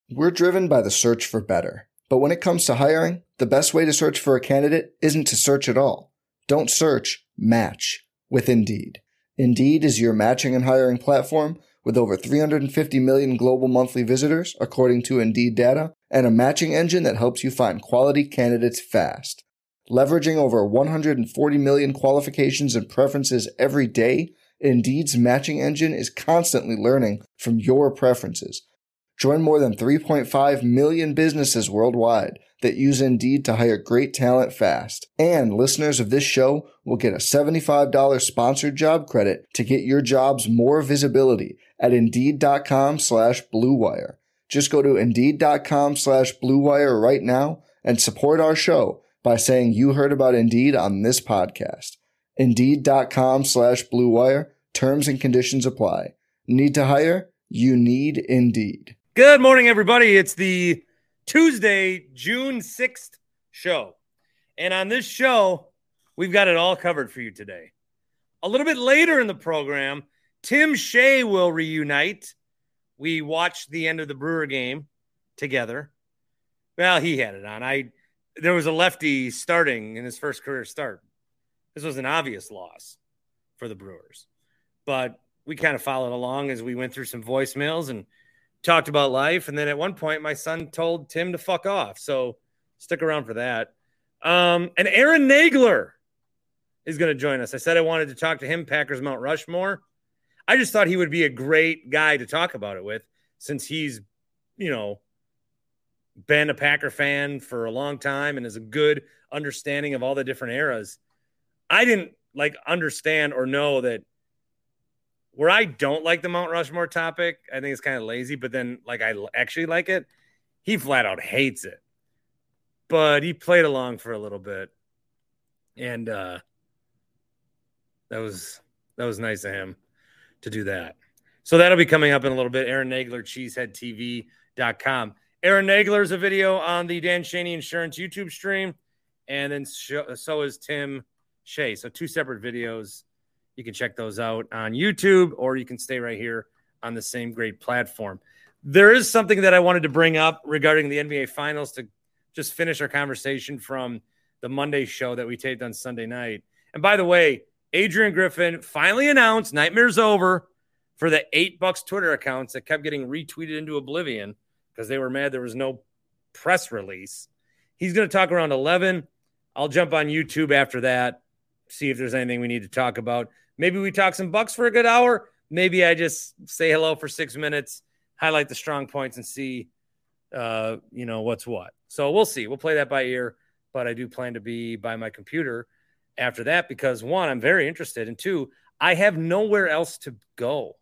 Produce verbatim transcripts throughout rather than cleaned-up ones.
We're driven by the search for better. But when it comes to hiring, the best way to search for a candidate isn't to search at all. Don't search, match with Indeed. Indeed is your matching and hiring platform with over three hundred fifty million global monthly visitors, according to Indeed data, and a matching engine that helps you find quality candidates fast. Leveraging over one hundred forty million qualifications and preferences every day, Indeed's matching engine is constantly learning from your preferences. Join more than three point five million businesses worldwide that use Indeed to hire great talent fast. And listeners of this show will get a seventy-five dollars sponsored job credit to get your jobs more visibility at Indeed.com slash Blue Wire. Just go to Indeed.com slash Blue Wire right now and support our show by saying you heard about Indeed on this podcast. Indeed.com slash Blue Wire. Terms and conditions apply. Need to hire? You need Indeed. Good morning, everybody. It's the Tuesday, June sixth show. And on this show, we've got it all covered for you today. A little bit later in the program, Tim Shea will reunite. We watched the end of the Brewer game together. Well, he had it on. I there was a lefty starting in his first career start. This was an obvious loss for the Brewers. But we kind of followed along as we went through some voicemails and talked about life. And then at one point, my son told Tim to fuck off. So stick around for that. Um, and Aaron Nagler is going to join us. I said I wanted to talk to him, Packers Mount Rushmore. I just thought he would be a great guy to talk about it with, since he's, you know, been a Packer fan for a long time and has a good understanding of all the different eras. I didn't like understand or know that where I don't like the Mount Rushmore topic. I think it's kind of lazy, but then like I actually like it. He flat out hates it, but he played along for a little bit, and uh, that was that was nice of him to do that. So that'll be coming up in a little bit. Aaron Nagler, cheesehead T V dot com. Aaron Nagler's a video on the Dan Shaney Insurance YouTube stream, and then so is Tim Shea. So two separate videos. You can check those out on YouTube, or you can stay right here on the same great platform. There is something that I wanted to bring up regarding the N B A Finals to just finish our conversation from the Monday show that we taped on Sunday night. And by the way, Adrian Griffin finally announced Nightmare's over for the eight bucks Twitter accounts that kept getting retweeted into oblivion because they were mad there was no press release. He's going to talk around eleven. I'll jump on YouTube after that, see if there's anything we need to talk about. Maybe we talk some Bucks for a good hour. Maybe I just say hello for six minutes, highlight the strong points, and see, uh, you know, what's what. So we'll see. We'll play that by ear, but I do plan to be by my computer after that because, one, I'm very interested, and two, I have nowhere else to go.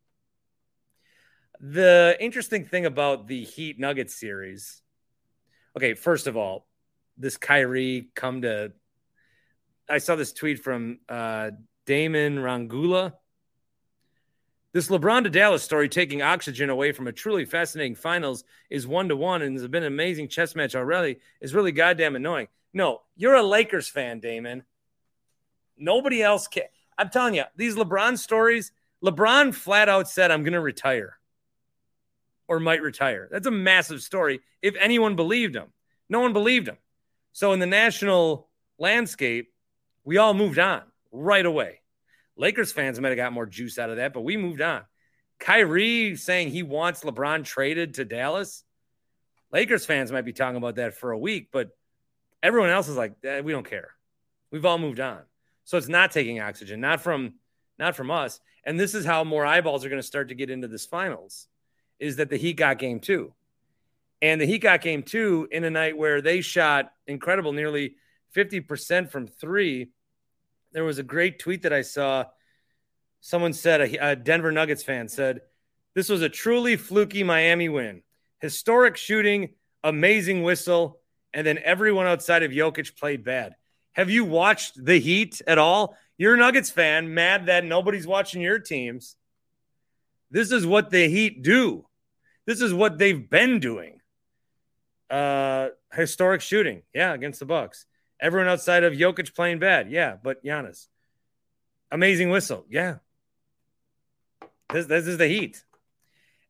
The interesting thing about the Heat Nuggets series, okay, first of all, this Kyrie come to – I saw this tweet from uh, – Damon Rangula. This LeBron to Dallas story taking oxygen away from a truly fascinating finals is one-to-one and has been an amazing chess match already. Is really goddamn annoying. No, you're a Lakers fan, Damon. Nobody else can. I'm telling you, these LeBron stories, LeBron flat out said, I'm going to retire or might retire. That's a massive story if anyone believed him. No one believed him. So in the national landscape, we all moved on right away. Lakers fans might have got more juice out of that, but we moved on. Kyrie saying he wants LeBron traded to Dallas. Lakers fans might be talking about that for a week, but everyone else is like, eh, we don't care. We've all moved on. So it's not taking oxygen, not from, not from us. And this is how more eyeballs are going to start to get into this finals, is that the Heat got game two. And the Heat got game two in a night where they shot incredible, nearly fifty percent from three. There was a great tweet that I saw. Someone said, a, a Denver Nuggets fan said, this was a truly fluky Miami win. Historic shooting, amazing whistle, and then everyone outside of Jokic played bad. Have you watched the Heat at all? You're a Nuggets fan, mad that nobody's watching your teams. This is what the Heat do. This is what they've been doing. Uh, historic shooting, yeah, against the Bucks. Everyone outside of Jokic playing bad, yeah, but Giannis. Amazing whistle, yeah. This, this is the Heat.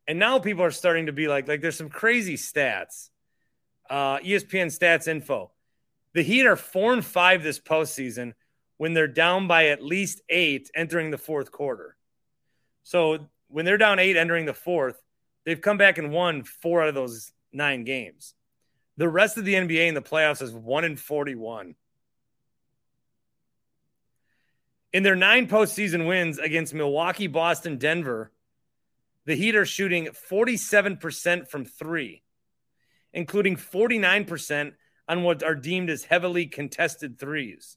And now people are starting to be like, like there's some crazy stats. Uh, E S P N stats info. The Heat are four and five this postseason when they're down by at least eight entering the fourth quarter. So when they're down eight entering the fourth, they've come back and won four out of those nine games. The rest of the N B A in the playoffs is one and forty-one. In their nine postseason wins against Milwaukee, Boston, Denver, the Heat are shooting forty-seven percent from three, including forty-nine percent on what are deemed as heavily contested threes.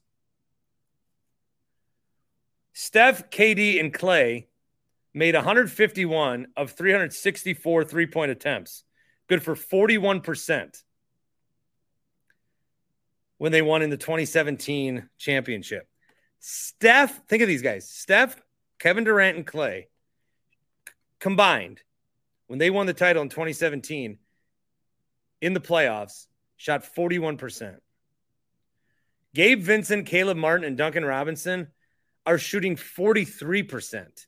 Steph, K D, and Klay made one hundred fifty-one of three hundred sixty-four three-point attempts, good for forty-one percent when they won in the twenty seventeen championship. Steph, think of these guys. Steph, Kevin Durant, and Klay combined, when they won the title in twenty seventeen, in the playoffs, shot forty-one percent. Gabe Vincent, Caleb Martin, and Duncan Robinson are shooting forty-three percent.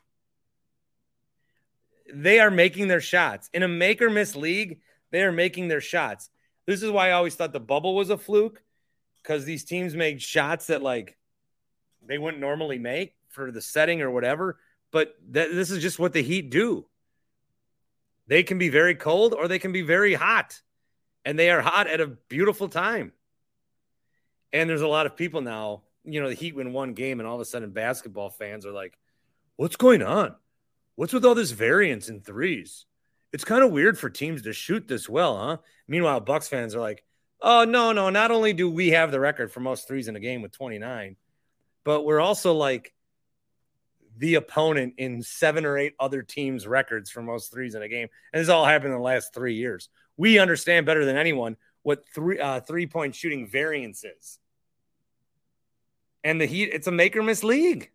They are making their shots. In a make-or-miss league, they are making their shots. This is why I always thought the bubble was a fluke, because these teams made shots that, like, they wouldn't normally make for the setting or whatever. But th- this is just what the Heat do. They can be very cold or they can be very hot. And they are hot at a beautiful time. And there's a lot of people now, you know, the Heat win one game and all of a sudden basketball fans are like, what's going on? What's with all this variance in threes? It's kind of weird for teams to shoot this well, huh? Meanwhile, Bucks fans are like, oh, no, no, not only do we have the record for most threes in a game with twenty-nine, but we're also like the opponent in seven or eight other teams' records for most threes in a game. And this all happened in the last three years. We understand better than anyone what three uh, three-point shooting variance is. And the Heat, it's a make-or-miss league.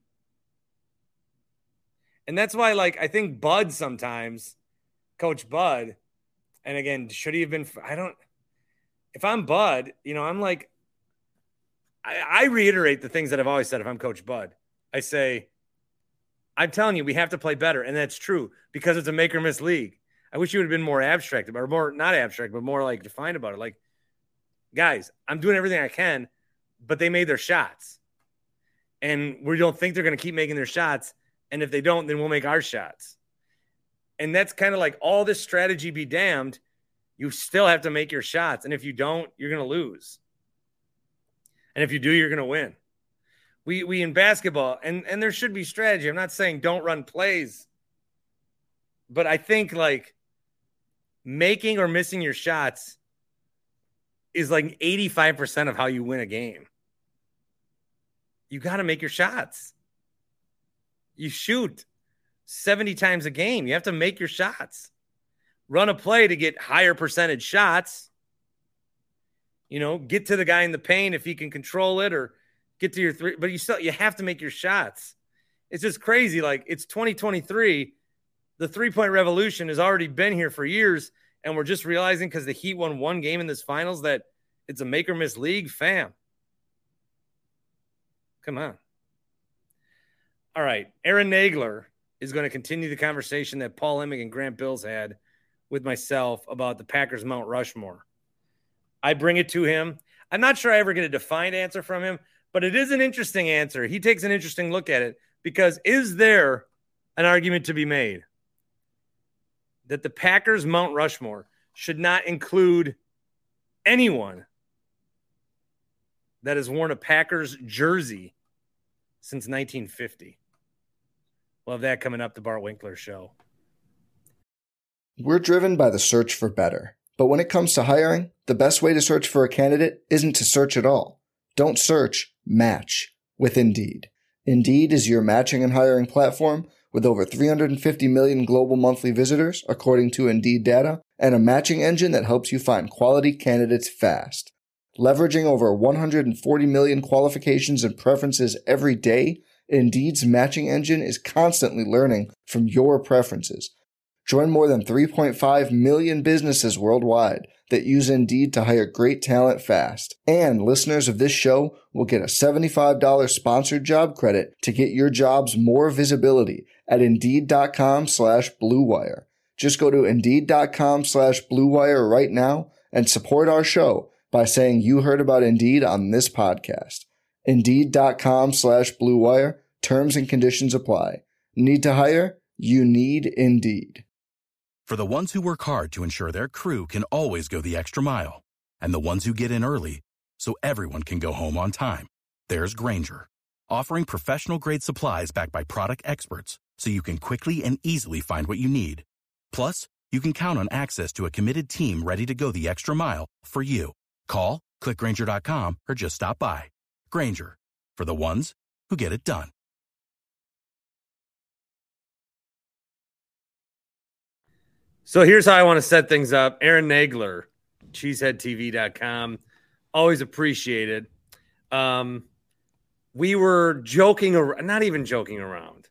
And that's why, like, I think Bud sometimes, Coach Bud, and again, should he have been, I don't, if I'm Bud, you know, I'm like, I, I reiterate the things that I've always said if I'm Coach Bud. I say, I'm telling you, we have to play better. And that's true because it's a make or miss league. I wish you would have been more abstract, or more, not abstract, but more like defined about it. Like, guys, I'm doing everything I can, but they made their shots. And we don't think they're going to keep making their shots. And if they don't, then we'll make our shots. And that's kind of like all this strategy be damned. You still have to make your shots. And if you don't, you're going to lose. And if you do, you're going to win. We we in basketball, and, and there should be strategy. I'm not saying don't run plays. But I think like making or missing your shots is like eighty-five percent of how you win a game. You got to make your shots. You shoot seventy times a game. You have to make your shots. Run a play to get higher percentage shots. You know, get to the guy in the paint if he can control it, or get to your three. But you still, you have to make your shots. It's just crazy. Like, it's twenty twenty-three. The three-point revolution has already been here for years, and we're just realizing because the Heat won one game in this finals that it's a make-or-miss league. Fam. Come on. All right. Aaron Nagler is going to continue the conversation that Paul Emming and Grant Bills had with myself about the Packers Mount Rushmore. I bring it to him. I'm not sure I ever get a defined answer from him, but it is an interesting answer. He takes an interesting look at it because is there an argument to be made that the Packers Mount Rushmore should not include anyone that has worn a Packers jersey since nineteen fifty? We'll have that coming up, the Bart Winkler Show. We're driven by the search for better. But when it comes to hiring, the best way to search for a candidate isn't to search at all. Don't search, match with Indeed. Indeed is your matching and hiring platform with over three hundred fifty million global monthly visitors, according to Indeed data, and a matching engine that helps you find quality candidates fast. Leveraging over one hundred forty million qualifications and preferences every day, Indeed's matching engine is constantly learning from your preferences. Join more than three point five million businesses worldwide that use Indeed to hire great talent fast. And listeners of this show will get a seventy-five dollars sponsored job credit to get your jobs more visibility at Indeed.com slash Blue Wire. Just go to Indeed.com slash Blue Wire right now and support our show by saying you heard about Indeed on this podcast. Indeed.com slash Blue Wire. Terms and conditions apply. Need to hire? You need Indeed. For the ones who work hard to ensure their crew can always go the extra mile, and the ones who get in early so everyone can go home on time, there's Grainger, offering professional-grade supplies backed by product experts so you can quickly and easily find what you need. Plus, you can count on access to a committed team ready to go the extra mile for you. Call, click Grainger dot com, or just stop by. Grainger, for the ones who get it done. So here's how I want to set things up. Aaron Nagler, cheesehead T V dot com. Always appreciated. Um, we were joking, ar- not even joking around.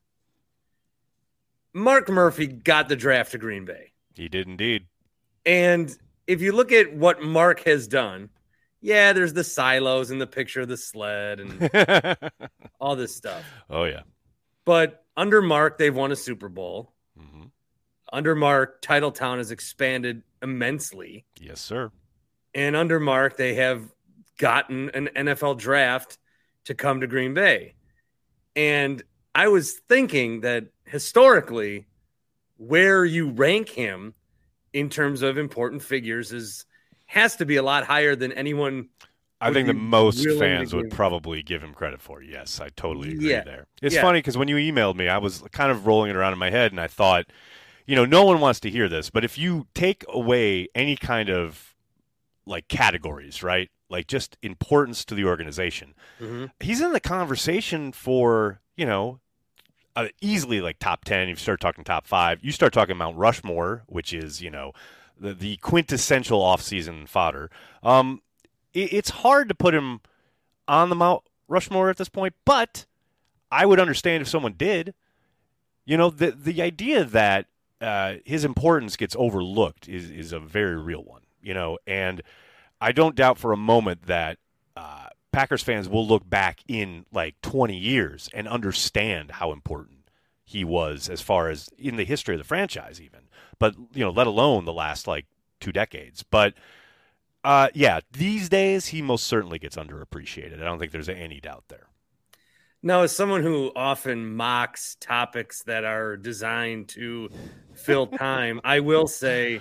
Mark Murphy got the draft to Green Bay. He did indeed. And if you look at what Mark has done, yeah, there's the silos and the picture of the sled and all this stuff. Oh, yeah. But under Mark, they've won a Super Bowl. Mm-hmm. Under Mark, Titletown has expanded immensely. Yes, sir. And under Mark, they have gotten an N F L draft to come to Green Bay. And I was thinking that historically, where you rank him in terms of important figures is has to be a lot higher than anyone. I think the most fans would probably give him credit for. Yes, I totally agree yeah. there. It's yeah. funny because when you emailed me, I was kind of rolling it around in my head, and I thought, you know, no one wants to hear this, but if you take away any kind of like categories, right, like just importance to the organization, mm-hmm. he's in the conversation for, you know, uh, easily like top ten. You start talking top five. You start talking Mount Rushmore, which is, you know, the, the quintessential offseason fodder. Um, it, it's hard to put him on the Mount Rushmore at this point, but I would understand if someone did. You know, the the idea that uh, his importance gets overlooked is, is a very real one, you know, and I don't doubt for a moment that uh, Packers fans will look back in like twenty years and understand how important he was as far as in the history of the franchise even, but, you know, let alone the last like two decades. But, uh, yeah, these days he most certainly gets underappreciated. I don't think there's any doubt there. Now, as someone who often mocks topics that are designed to fill time, I will say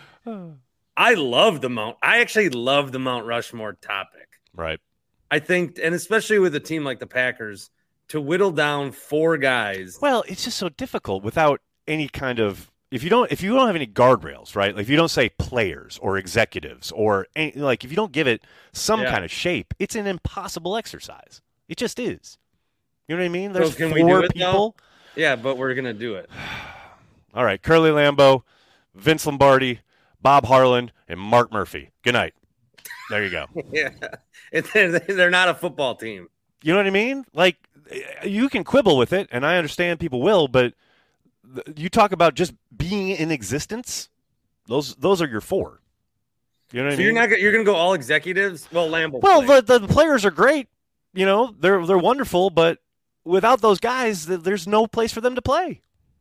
I love the Mount. I actually love the Mount Rushmore topic. Right. I think, and especially with a team like the Packers, to whittle down four guys. Well, it's just so difficult without any kind of if you don't if you don't have any guardrails, right? Like if you don't say players or executives or any, like if you don't give it some Yeah. kind of shape, it's an impossible exercise. It just is. You know what I mean? There's So can four we do it, people. though? Yeah, but we're gonna do it. All right, Curly Lambeau, Vince Lombardi, Bob Harlan, and Mark Murphy. Good night. There you go. Yeah, and they're, they're not a football team. You know what I mean? Like, you can quibble with it, and I understand people will, but th- you talk about just being in existence. Those those are your four. You know what So I mean? you're not you're gonna go all executives? Well, Lambeau. Well, played. the, the players are great. You know, they're they're wonderful, but without those guys, th- there's no place for them to play.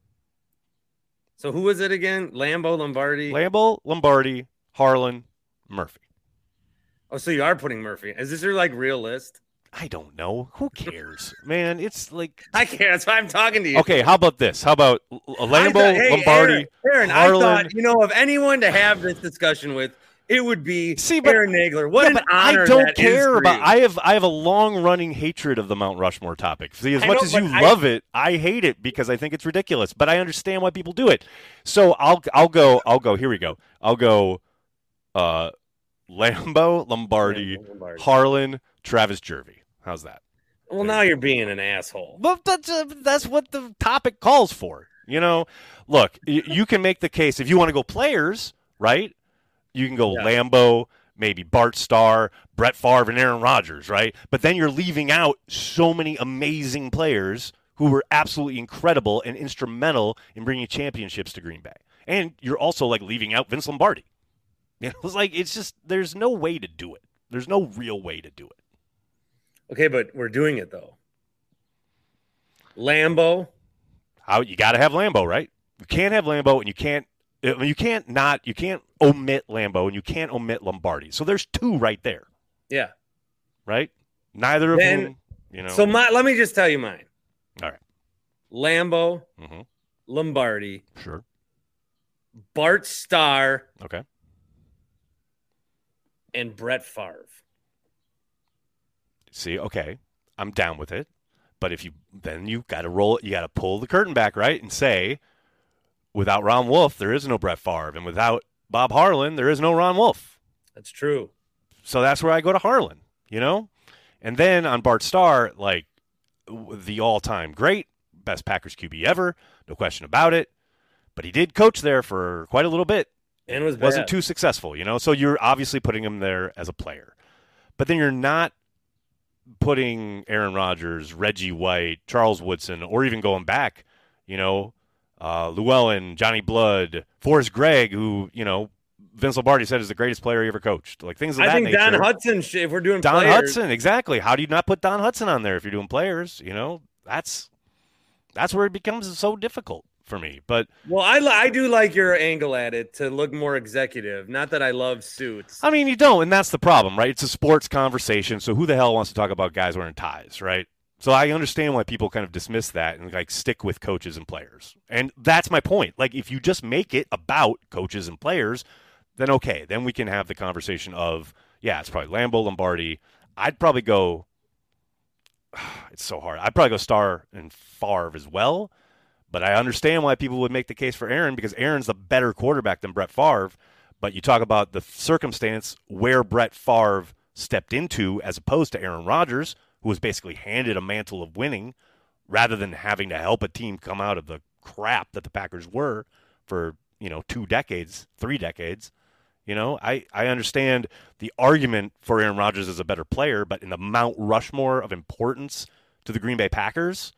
So who was it again? Lambeau, Lombardi. Lambeau, Lombardi, Harlan, Murphy. Oh, so you are putting Murphy. Is this your like real list? I don't know. Who cares, man? It's like I can't. That's why I'm talking to you. okay. How about this? How about L- I Lambeau, thought- hey, Lombardi, Aaron, Aaron, Harlan? I thought, you know, of anyone to have this discussion with, it would be See, but- Aaron Nagler. What Yeah, an but honor I don't that care is for about. you. I have I have a long running hatred of the Mount Rushmore topic. See, as I much know, as you but I- love it, I hate it because I think it's ridiculous. But I understand why people do it. So I'll I'll go I'll go. Here we go. I'll go. Uh, Lambeau, Lombardi, Lambeau, Lombardi. Harlan, Travis Jervey. How's that? Well, now you're being an asshole. Well, that's uh, that's what the topic calls for. You know, look, y- you can make the case if you want to go players, right? You can go Yeah. Lambeau, maybe Bart Starr, Brett Favre, and Aaron Rodgers, right? But then you're leaving out so many amazing players who were absolutely incredible and instrumental in bringing championships to Green Bay. And you're also like leaving out Vince Lombardi. You know, it's like it's just there's no way to do it. There's no real way to do it. Okay, but we're doing it though. Lambeau. How you got to have Lambeau, right? You can't have Lambeau, and you can't I mean, you can't not you can't omit Lambeau and you can't omit Lombardi. So there's two right there. Yeah. Right? Neither of Then, them, you know. So my, let me just tell you mine. All right. Lambeau, Mm-hmm. Lombardi, Sure. Bart Starr, Okay. and Brett Favre. See, okay. I'm down with it. But if you then you got to roll you got to pull the curtain back, right? And say without Ron Wolf, there is no Brett Favre, and without Bob Harlan, there is no Ron Wolf. That's true. So that's where I go to Harlan, you know? And then on Bart Starr, like the all-time great, best Packers Q B ever, no question about it. But he did coach there for quite a little bit. And was wasn't bad. too successful, you know? So you're obviously putting him there as a player. But then you're not putting Aaron Rodgers, Reggie White, Charles Woodson, or even going back, you know, uh, Llewellyn, Johnny Blood, Forrest Gregg, who, you know, Vince Lombardi said is the greatest player he ever coached. Like things of I that think nature. Don Hudson, sh- if we're doing Don players, Hudson, exactly. How do you not put Don Hudson on there if you're doing players? You know, that's that's where it becomes so difficult for me. But well, I, li- I do like your angle at it to look more executive. Not that I love suits. I mean, you don't, and that's the problem, right? It's a sports conversation, so who the hell wants to talk about guys wearing ties, right? So I understand why people kind of dismiss that and like stick with coaches and players. And that's my point. Like if you just make it about coaches and players, then okay, then we can have the conversation of, yeah, it's probably Lambeau, Lombardi. I'd probably go, it's so hard. I'd probably go Starr and Favre as well. But I understand why people would make the case for Aaron because Aaron's the better quarterback than Brett Favre. But you talk about the circumstance where Brett Favre stepped into as opposed to Aaron Rodgers, who was basically handed a mantle of winning rather than having to help a team come out of the crap that the Packers were for, you know, two decades, three decades. You know, I, I understand the argument for Aaron Rodgers as a better player, but in the Mount Rushmore of importance to the Green Bay Packers,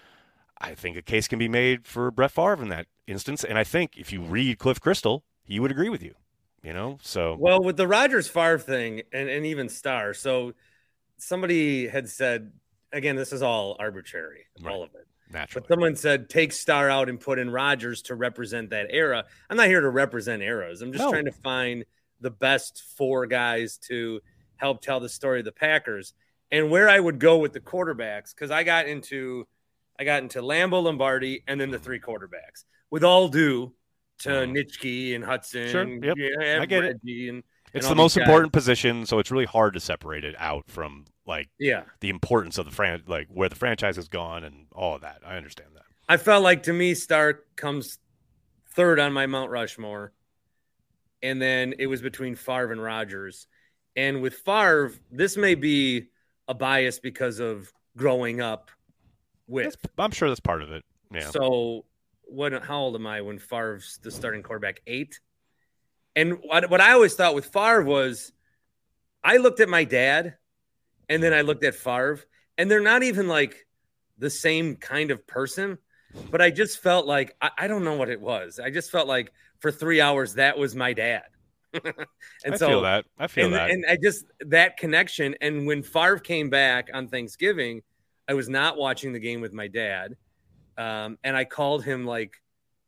I think a case can be made for Brett Favre in that instance. And I think if you read Cliff Crystal, he would agree with you, you know, so. Well, with the Rodgers Favre thing and, and even Starr, so somebody had said, again, this is all arbitrary, Right. all of it. Naturally. But someone said, take Starr out and put in Rodgers to represent that era. I'm not here to represent eras. I'm just No. trying to find the best four guys to help tell the story of the Packers. And where I would go with the quarterbacks, because I got into I got into Lambeau, Lombardi, and then the three quarterbacks. With all due to Mm. Nitschke and Hudson. Sure. And, Yep. yeah, I get it. Reggie and, It's and the all most these guys. important position, so it's really hard to separate it out from, like, Yeah. the importance of the fran, like where the franchise has gone and all of that. I understand that. I felt like to me, Stark comes third on my Mount Rushmore. And then it was between Favre and Rodgers. And with Favre, this may be a bias because of growing up with. I'm sure that's part of it. Yeah. So what? How old am I when Favre's the starting quarterback? Eight. And what, what I always thought with Favre was I looked at my dad and then I looked at Favre, and they're not even like the same kind of person. But I just felt like, I, I don't know what it was. I just felt like for three hours, that was my dad. and I so, feel that. I feel and, that. and I just, that connection. And when Favre came back on Thanksgiving, I was not watching the game with my dad. Um, and I called him like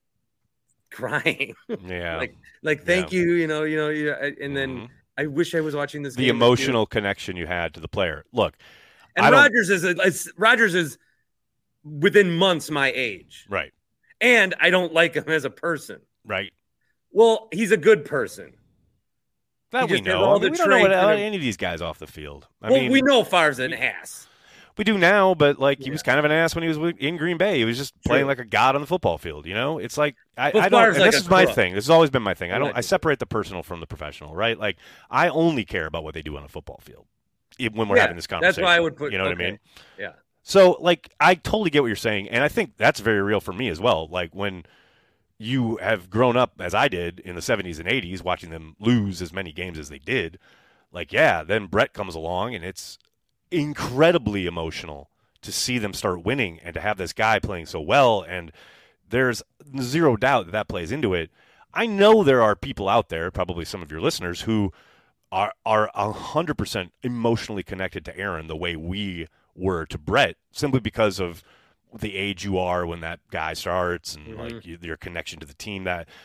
crying, yeah. like, like, thank Yeah. you, you know, you know, you know, and then Mhm. I wish I was watching this the game with you. emotional connection you had to the player. Look, And I don't- Rodgers is, a, it's, Rodgers is within months my age. right, And I don't like him as a person. right. Well, he's a good person. That He we just has know. all I mean, the we don't know what, traits how and- any of these guys off the field. I well, mean, we know Favre's an ass. we do now, but like he Yeah. was kind of an ass when he was wi- in Green Bay. He was just playing True. like a god on the football field. You know, it's like I, Well, I don't. Favre's And like this a is my crook. thing. This has always been my thing. I don't. I Allegedly. separate the personal from the professional. Right? Like I only care about what they do on a football field e- when we're Yeah, having this that's conversation. why I would put- You know what I okay. mean? Yeah. So, like, I totally get what you're saying, and I think that's very real for me as well. Like, when you have grown up, as I did, in the seventies and eighties, watching them lose as many games as they did, like, yeah, then Brett comes along, and it's incredibly emotional to see them start winning and to have this guy playing so well, and there's zero doubt that that plays into it. I know there are people out there, probably some of your listeners, who are are one hundred percent emotionally connected to Aaron the way we were to Brett, simply because of the age you are when that guy starts and Mhm. like you, your connection to the team. That,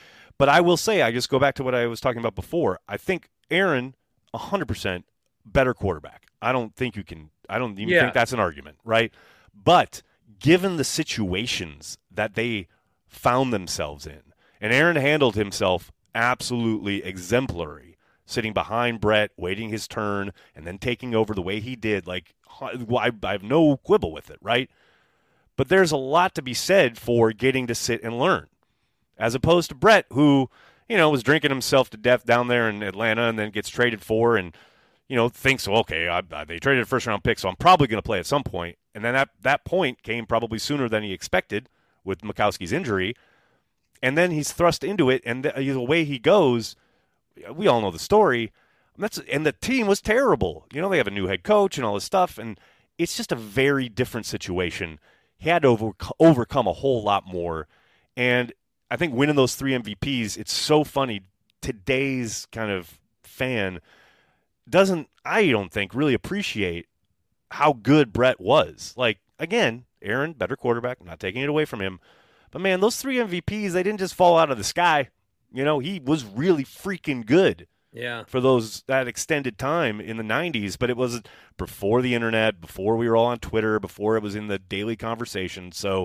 But I will say, I just go back to what I was talking about before. I think Aaron, one hundred percent better quarterback. I don't think you can, I don't even Yeah. think that's an argument, right? But given the situations that they found themselves in, and Aaron handled himself absolutely exemplary, sitting behind Brett, waiting his turn, and then taking over the way he did, like, I, I have no quibble with it, right? But there's a lot to be said for getting to sit and learn, as opposed to Brett, who, you know, was drinking himself to death down there in Atlanta and then gets traded for and, you know, thinks, okay, I, I, they traded a first-round pick, so I'm probably going to play at some point. And then that, that point came probably sooner than he expected with Mikowski's injury. And then he's thrust into it, and the, the way he goes, we all know the story. That's and the team was terrible. You know, they have a new head coach and all this stuff, and it's just a very different situation. He had to over, overcome a whole lot more. And I think winning those three M V Ps, it's so funny. Today's kind of fan doesn't, I don't think, really appreciate how good Brett was. Like, again, Aaron, better quarterback, I'm not taking it away from him. But, man, those three M V Ps, they didn't just fall out of the sky. You know, he was really freaking good. Yeah. For those that extended time in the nineties, but it was before the internet, before we were all on Twitter, before it was in the daily conversation. So,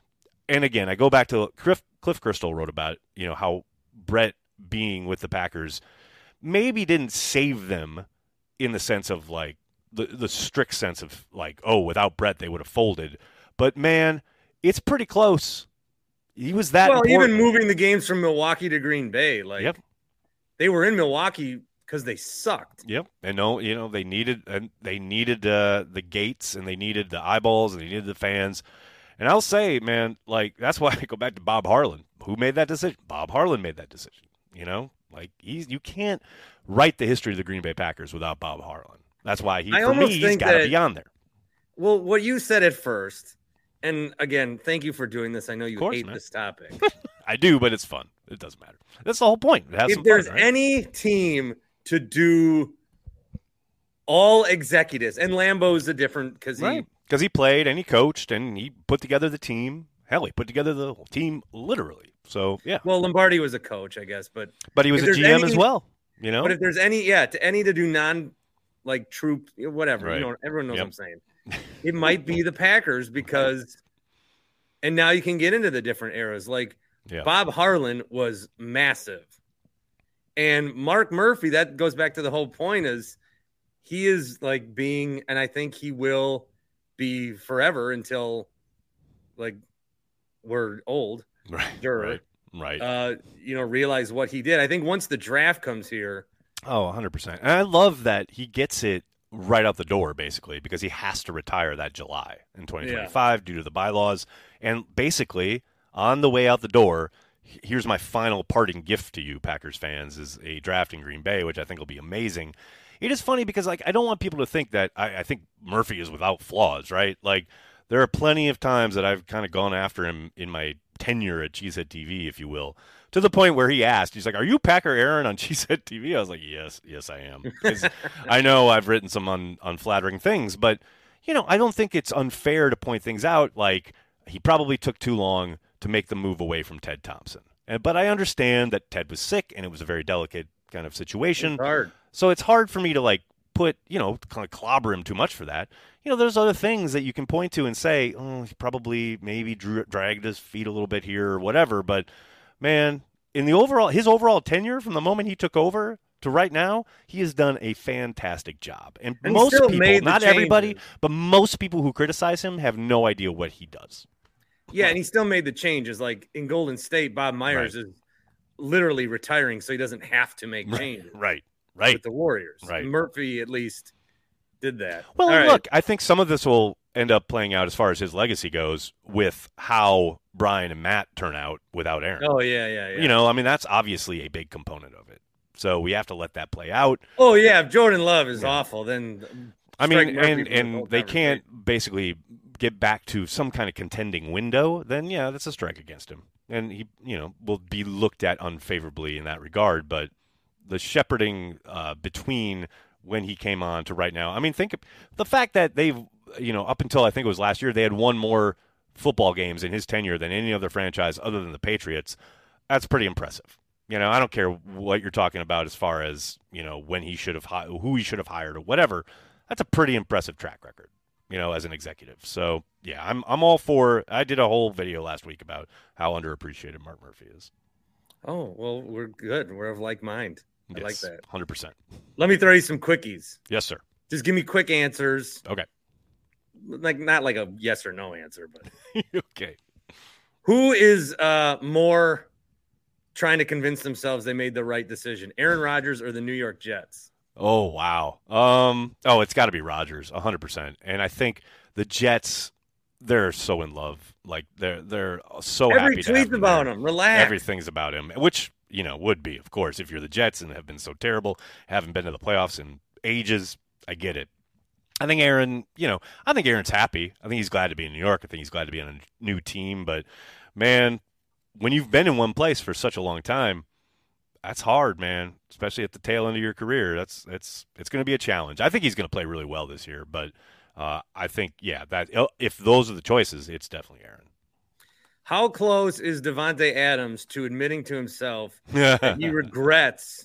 and again, I go back to Cliff, Cliff Crystal wrote about, you know, how Brett being with the Packers maybe didn't save them in the sense of like the the strict sense of like, oh, without Brett they would have folded. But man, it's pretty close. He was that well, important. even moving the games from Milwaukee to Green Bay, like. Yep. They were in Milwaukee because they sucked. Yep, and no, you know they needed and they needed uh, the gates and they needed the eyeballs and they needed the fans. And I'll say, man, like that's why I go back to Bob Harlan. Who made that decision? Bob Harlan made that decision. You know, like he's you can't write the history of the Green Bay Packers without Bob Harlan. That's why he I for me almost he's think got to that- be on there. Well, what you said at first, and again, thank you for doing this. I know you course, hate man. this topic. I do, but it's fun. It doesn't matter. That's the whole point. It has If some there's fun, right? any team to do all executives, and Lambeau's a different because he Right. Because he played and he coached and he put together the team. Hell, he put together the whole team literally. So, yeah. well, Lombardi was a coach, I guess, but But he was if a there's G M any- as well, you know? but if there's any, yeah, to any to do non like troop, whatever, Right. you know, everyone knows Yep. what I'm saying. It might be the Packers because, and now you can get into the different eras. Like Yeah. Bob Harlan was massive, and Mark Murphy. That goes back to the whole point is he is like being, and I think he will be forever until like we're old. Right. Sure. Right. Right. Uh, you know, realize what he did. I think once the draft comes here. Oh, one hundred percent. And I love that he gets it right out the door, basically, because he has to retire that July in twenty twenty-five due to the bylaws. And basically, on the way out the door, h- here's my final parting gift to you, Packers fans, is a draft in Green Bay, which I think will be amazing. It is funny because, like, I don't want people to think that I, I think Murphy is without flaws, right? Like, there are plenty of times that I've kind of gone after him in my tenure at Cheesehead T V, if you will, to the point where he asked, he's like, are you Packer Aaron on Cheesehead T V? I was like, yes, yes, I am. 'Cause I know I've written some un- unflattering things, but, you know, I don't think it's unfair to point things out. Like, he probably took too long to make the move away from Ted Thompson. And, but I understand that Ted was sick and it was a very delicate kind of situation. It's hard. So it's hard for me to, like, put, you know, kind of clobber him too much for that. You know, there's other things that you can point to and say, oh, he probably maybe drew, dragged his feet a little bit here or whatever. But, man, in the overall, his overall tenure from the moment he took over to right now, he has done a fantastic job. And, And most still people, made the not everybody, changes. but most people who criticize him have no idea what he does. Yeah, and he still made the changes. Like in Golden State, Bob Myers is literally retiring, so he doesn't have to make changes Right, right. with the Warriors. Right. Murphy at least did that. Well, All and right. look, I think some of this will end up playing out as far as his legacy goes with how Brian and Matt turn out without Aaron. Oh yeah, yeah, yeah. You know, I mean, that's obviously a big component of it. So we have to let that play out. Oh yeah, if Jordan Love is Yeah. awful, then I strike mean, Murphy and from the whole and they conversation. can't basically get back to some kind of contending window, then yeah, that's a strike against him. And he, you know, will be looked at unfavorably in that regard. But the shepherding uh, between when he came on to right now, I mean, think of the fact that they've, you know, up until I think it was last year, they had won more football games in his tenure than any other franchise other than the Patriots. That's pretty impressive. You know, I don't care what you're talking about as far as, you know, when he should have, hi- who he should have hired or whatever. That's a pretty impressive track record, you know, as an executive. So, yeah, I'm I'm all for, I did a whole video last week about how underappreciated Mark Murphy is. Oh, well, we're good. We're of like mind. I Yes, like that. one hundred percent. Let me throw you some quickies. Yes, sir. Just give me quick answers. Okay. Like, not like a yes or no answer, but Okay. who is uh, more trying to convince themselves they made the right decision, Aaron Rodgers or the New York Jets? Oh, wow. Um. Oh, it's got to be Rodgers, one hundred percent. And I think the Jets, they're so in love. Like, they're they're so Every happy to have tweet's him about there. him. Relax. Everything's about him, which, you know, would be, of course, if you're the Jets and have been so terrible, haven't been to the playoffs in ages. I get it. I think Aaron, you know, I think Aaron's happy. I think he's glad to be in New York. I think he's glad to be on a new team. But, man, when you've been in one place for such a long time, that's hard, man, especially at the tail end of your career. That's it's it's going to be a challenge. I think he's going to play really well this year, but uh, I think, yeah, that if those are the choices, it's definitely Aaron. How close is Devontae Adams to admitting to himself that he regrets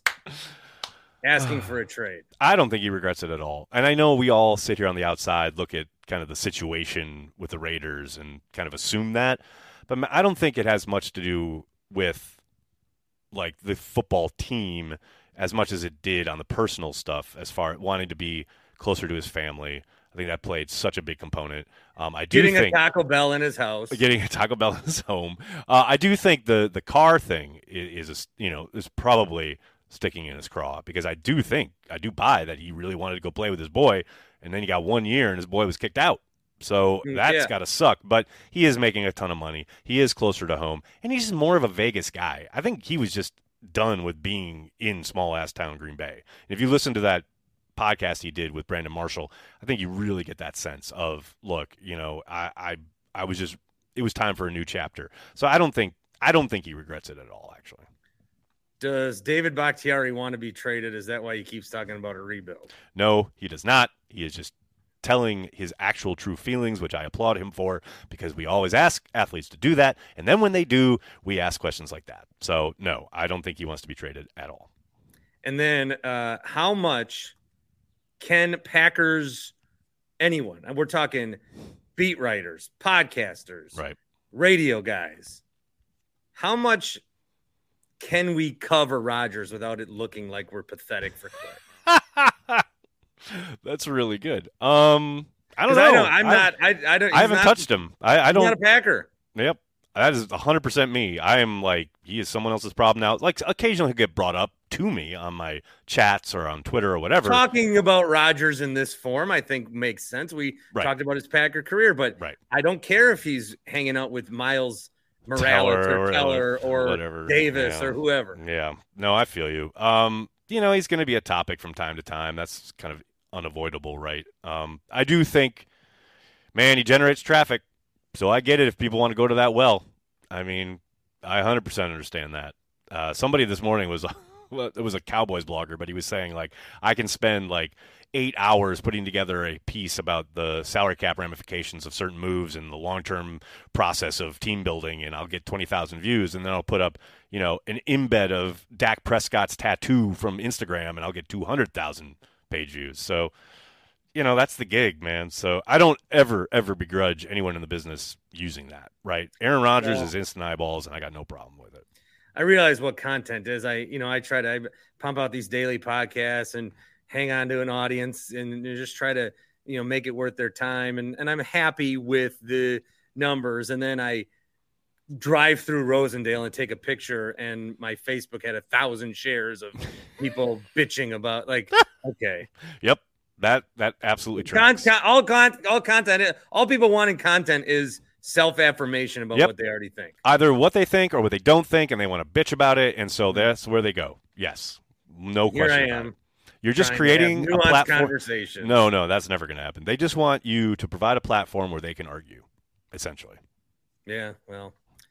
asking for a trade? I don't think he regrets it at all. And I know we all sit here on the outside, look at kind of the situation with the Raiders and kind of assume that. But I don't think it has much to do with, like, the football team as much as it did on the personal stuff as far as wanting to be closer to his family. I think that played such a big component. Um, I do getting think, a Taco Bell in his house. Getting a Taco Bell in his home. Uh, I do think the the car thing is, is a, you know, is probably sticking in his craw, because I do think, I do buy that he really wanted to go play with his boy, and then he got one year and his boy was kicked out. So that's yeah. got to suck. But he is making a ton of money. He is closer to home, and he's more of a Vegas guy. I think he was just done with being in small-ass town Green Bay. And if you listen to that podcast he did with Brandon Marshall, I think you really get that sense of, look, you know, I, I, I was just, it was time for a new chapter. So I don't think, I don't think he regrets it at all, actually. Does David Bakhtiari want to be traded? Is that why he keeps talking about a rebuild? No, he does not. He is just telling his actual true feelings, which I applaud him for, because we always ask athletes to do that. And then when they do, we ask questions like that. So no, I don't think he wants to be traded at all. And then uh, how much can Packers, anyone, and we're talking beat writers, podcasters, right, radio guys, how much can we cover Rodgers without it looking like we're pathetic for clicks? That's really good. Um, I don't know. I know I'm I, not. I, I don't. I haven't not, touched him. I, I don't. He's not a Packer. Yep, that is one hundred percent me. I am like, he is someone else's problem now. Like, occasionally he'll get brought up to me on my chats or on Twitter or whatever. Talking about Rodgers in this form, I think makes sense. We right. talked about his Packer career, but right. I don't care if he's hanging out with Miles Morales or, or Keller or whatever. Davis yeah. or whoever. Yeah, no, I feel you. Um, you know, he's going to be a topic from time to time. That's kind of unavoidable, right? Um, I do think, man, he generates traffic, so I get it if people want to go to that well. I mean, I one hundred percent understand that. Uh, somebody this morning was, well, it was a Cowboys blogger, but he was saying, like, I can spend like eight hours putting together a piece about the salary cap ramifications of certain moves and the long-term process of team building, and I'll get twenty thousand views, and then I'll put up, you know, an embed of Dak Prescott's tattoo from Instagram, and I'll get two hundred thousand page views. So, you know, that's the gig, man. So I don't ever, ever begrudge anyone in the business using that, right? Aaron Rodgers yeah. is instant eyeballs, and I got no problem with it. I realize what content is. I, you know, I try to I pump out these daily podcasts and hang on to an audience and just try to, you know, make it worth their time. And, and I'm happy with the numbers. And then I drive through Rosendale and take a picture, and my Facebook had a thousand shares of people bitching about, like, okay. Yep. That, that absolutely tracks. Content, all, con- all content, all people wanting content is self-affirmation about yep. what they already think. Either what they think or what they don't think, and they want to bitch about it. And so that's where they go. Yes. No Here question. I am. You're just creating a platform. Conversation. No, no, that's never going to happen. They just want you to provide a platform where they can argue, essentially. Yeah, well,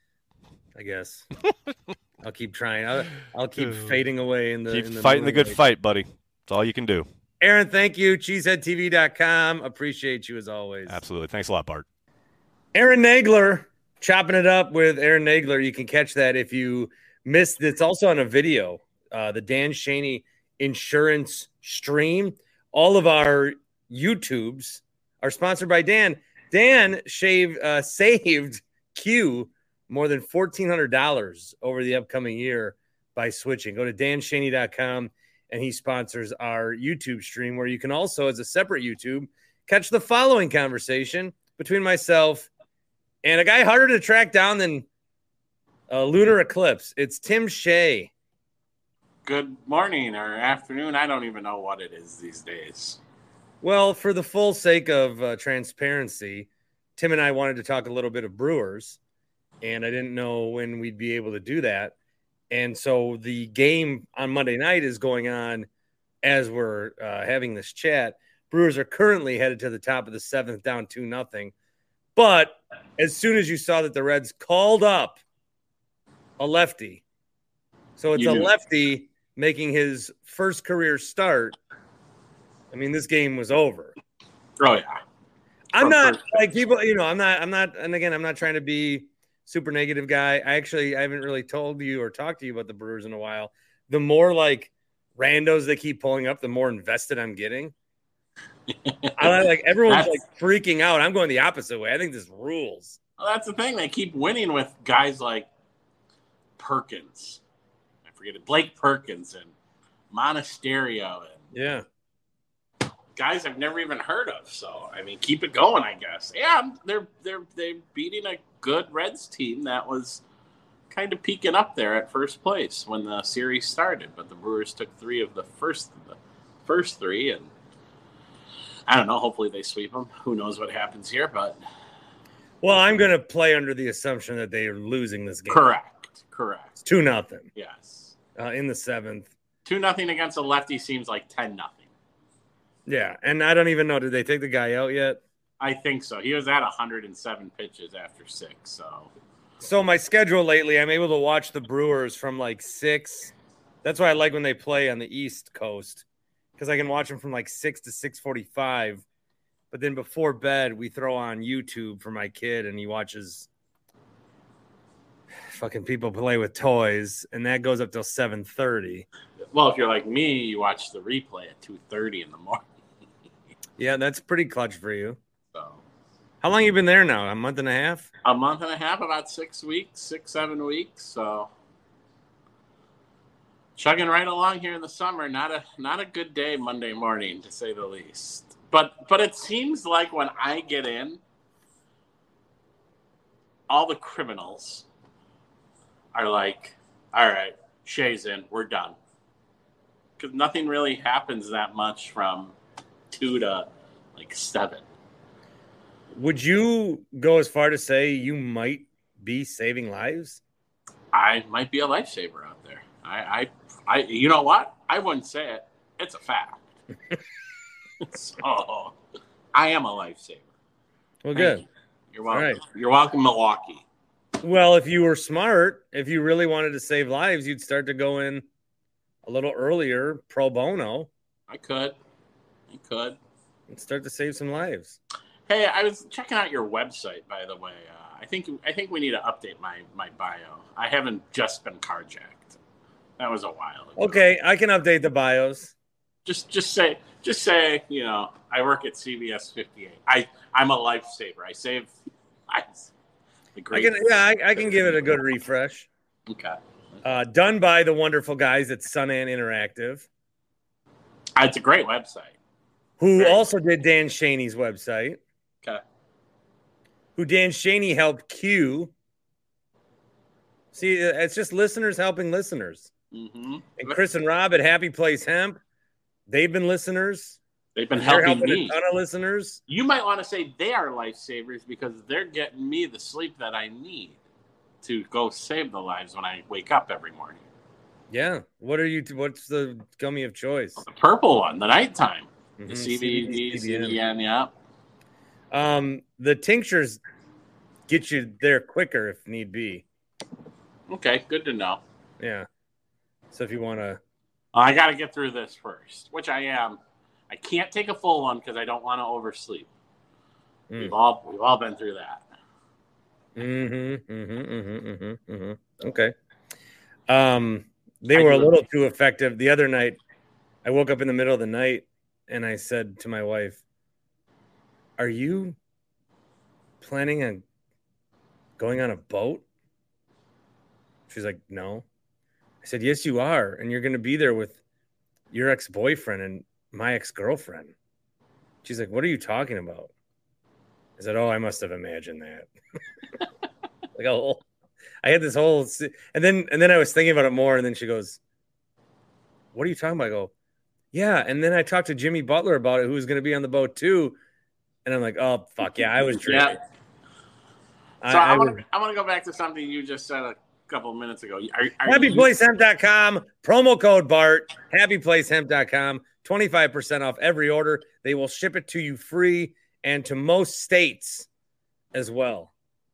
I guess I'll keep trying. I'll, I'll keep fading away in the keep in the fighting the good light. fight, buddy. That's all you can do. Aaron, thank you. cheesehead T V dot com. Appreciate you as always. Absolutely. Thanks a lot, Bart. Aaron Nagler, chopping it up with Aaron Nagler. You can catch that if you missed, it's also on a video. Uh, the Dan Shaney Insurance Stream. All of our YouTubes are sponsored by Dan. Dan shaved, uh, saved Q more than fourteen hundred dollars over the upcoming year by switching. Go to dan shaney dot com, and he sponsors our YouTube stream, where you can also, as a separate YouTube, catch the following conversation between myself and a guy harder to track down than a lunar eclipse. It's Tim Shea. Good morning or afternoon. I don't even know what it is these days. Well, for the full sake of uh, transparency, Tim and I wanted to talk a little bit of Brewers, and I didn't know when we'd be able to do that. And so the game on Monday night is going on as we're uh, having this chat. Brewers are currently headed to the top of the seventh, down two nothing. But as soon as you saw that the Reds called up a lefty, so it's You a knew. lefty making his first career start, I mean, this game was over. Oh, yeah. I'm From not first like pitch. people, you know, I'm not, I'm not, and again, I'm not trying to be super negative guy. I actually, I haven't really told you or talked to you about the Brewers in a while. The more like randos they keep pulling up, the more invested I'm getting. I like everyone's That's- like freaking out. I'm going the opposite way. I think this rules. Well, that's the thing. They keep winning with guys like Perkins. I forget it. Blake Perkins and Monasterio and Yeah. guys I've never even heard of. So, I mean, keep it going, I guess. Yeah, they're they're they're beating a good Reds team that was kind of peeking up there at first place when the series started. But the Brewers took three of the first the first three, and I don't know. Hopefully they sweep them. Who knows what happens here? But Well, I'm going to play under the assumption that they are losing this game. correct, correct. Two nothing Yes, uh, in the seventh. two nothing against a lefty seems like ten nothing. Yeah, and I don't even know. Did they take the guy out yet? I think so. He was at one hundred seven pitches after six. So So my schedule lately, I'm able to watch the Brewers from like six. That's why I like when they play on the East Coast, because I can watch them from like six to six forty-five. But then before bed, we throw on YouTube for my kid, and he watches fucking people play with toys, and that goes up till seven thirty. well, if you're like me, you watch the replay at two thirty in the morning. Yeah, that's pretty clutch for you. So How long you been there now? A month and a half? a month and a half, about six weeks, six, seven weeks. So chugging right along here in the summer. Not a not a good day Monday morning, to say the least. But but it seems like when I get in, all the criminals are like, all right, Shea's in, we're done. Because nothing really happens that much from two to like seven. Would you go as far to say you might be saving lives? I might be a lifesaver out there. I, I, I, you know what? I wouldn't say it. It's a fact. So, I am a lifesaver. Well, Thank good. you. You're welcome. All right. You're welcome, Milwaukee. Well, if you were smart, if you really wanted to save lives, you'd start to go in a little earlier, pro bono, I could. I could. and start to save some lives. Hey, I was checking out your website, by the way. Uh, I think I think we need to update my, my bio. I haven't just been carjacked. That was a while ago. Okay, I can update the bios. Just just say just say, you know, I work at C B S fifty-eight. I I'm a lifesaver. I save I the I great. can, yeah, I, I can give it a good refresh. Okay. Uh, done by the wonderful guys at Sunan Interactive, Uh, It's a great website. who Right. also did Dan Shaney's website, Okay. who Dan Shaney helped Q. See, it's just listeners helping listeners. Mm-hmm. And Chris and Rob at Happy Place Hemp, they've been listeners. They've been They're helping helping me. a ton of listeners. You might want to say they are lifesavers because they're getting me the sleep that I need to go save the lives when I wake up every morning. Yeah. What are you? What's the gummy of choice? The purple one, the nighttime. Mhm, The C B D, C B N, yeah. Um, the tinctures get you there quicker if need be. Okay, good to know. Yeah. So if you want to, I got to get through this first, which I am. I can't take a full one because I don't want to oversleep. Mm. We've all we've all been through that. mm-hmm, mm-hmm, mm-hmm, mm-hmm, mm-hmm. Okay. Um, they I were a do. little too effective. The other night, I woke up in the middle of the night and I said to my wife, "Are you planning on going on a boat?" She's like, "No." I said, "Yes, you are. And you're going to be there with your ex-boyfriend and my ex-girlfriend." She's like, "What are you talking about?" I said, "Oh, I must have imagined that." Like, oh, I had this whole, and then, and then I was thinking about it more. And then she goes, "What are you talking about?" I go, "Yeah." And then I talked to Jimmy Butler about it, who was going to be on the boat too. And I'm like, "Oh, fuck yeah. I was tripping." Yeah. I, So I, I want was, to I want to go back to something you just said a couple of minutes ago. Are, are happy you, place hemp dot com, promo code Bart, happy place hemp dot com, twenty-five percent off every order. They will ship it to you free and to most states as well.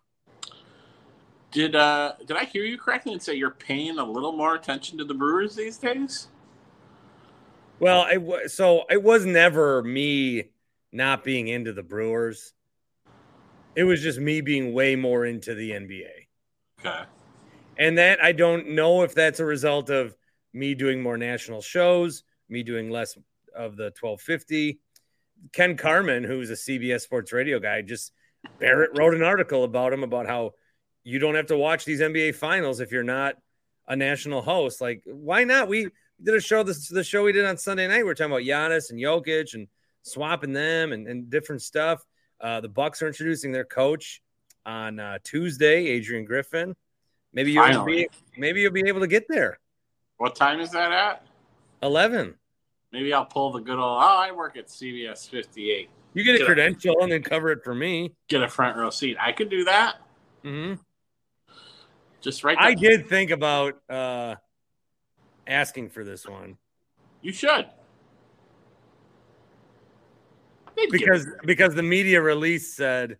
Did uh did I hear you correctly and say you're paying a little more attention to the Brewers these days? Well, it was so it was never me not being into the Brewers. It was just me being way more into the N B A. Okay. And that I don't know if that's a result of me doing more national shows, me doing less of the twelve fifty. Ken Carman, who's a C B S Sports Radio guy, just Barrett wrote an article about him about how you don't have to watch these N B A finals if you're not a national host. Like, why not? We did a show, this the show we did on Sunday night. We we're talking about Giannis and Jokic and swapping them and, and different stuff. Uh, the Bucks are introducing their coach on uh, Tuesday, Adrian Griffin. Maybe you'll Finally. be maybe you'll be able to get there. What time is that at? eleven. Maybe I'll pull the good old, oh, I work at C B S fifty-eight. You get a Get a- credential and then cover it for me. Get a front row seat. I could do that. Mm-hmm. Just right I did think about uh, asking for this one You should. They'd give because it- because the media release said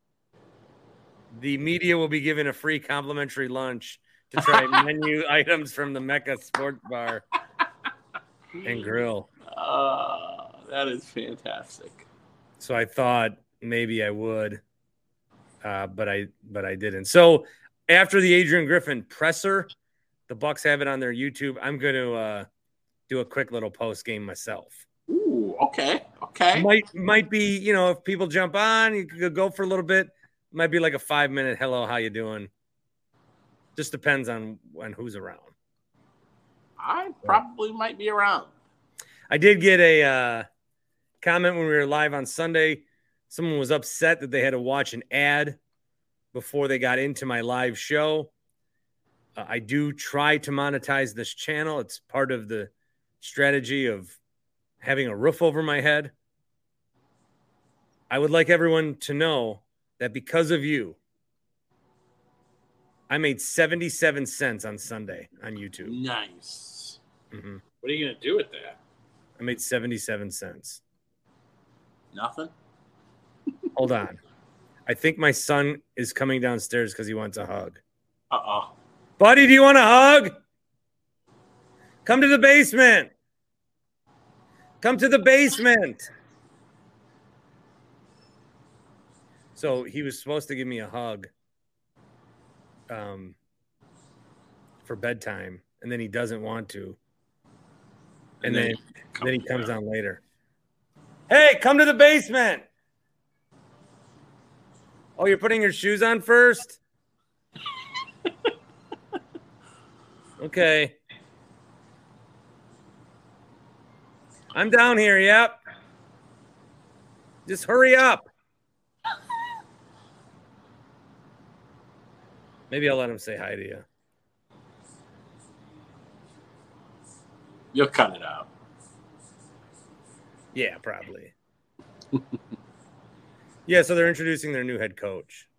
the media will be given a free complimentary lunch to try menu items from the Mecca Sport Bar and Grill. Uh, that is fantastic. So I thought maybe I would, uh, but I but I didn't. So after the Adrian Griffin presser, the Bucks have it on their YouTube. I'm going to uh, do a quick little post game myself. Ooh, okay, okay. Might might be, you know, if people jump on, you could go for a little bit. Might be like a five minute hello, how you doing? Just depends on on who's around. I probably might be around. I did get a uh, comment when we were live on Sunday. Someone was upset that they had to watch an ad before they got into my live show. Uh, I do try to monetize this channel. It's part of the strategy of having a roof over my head. I would like everyone to know that because of you, I made seventy-seven cents on Sunday on YouTube. Nice. Mm-hmm. What are you going to do with that? I made seventy-seven cents. Nothing? Hold on. I think my son is coming downstairs because he wants a hug. Uh-oh. Buddy, do you want a hug? Come to the basement. Come to the basement. So he was supposed to give me a hug um, for bedtime, and then he doesn't want to. And, and then, then, then he comes down later. Hey, come to the basement. Oh, you're putting your shoes on first? Okay. I'm down here, yep. Just hurry up. Maybe I'll let him say hi to you. You'll cut it out. Yeah, probably. Yeah, so they're introducing their new head coach.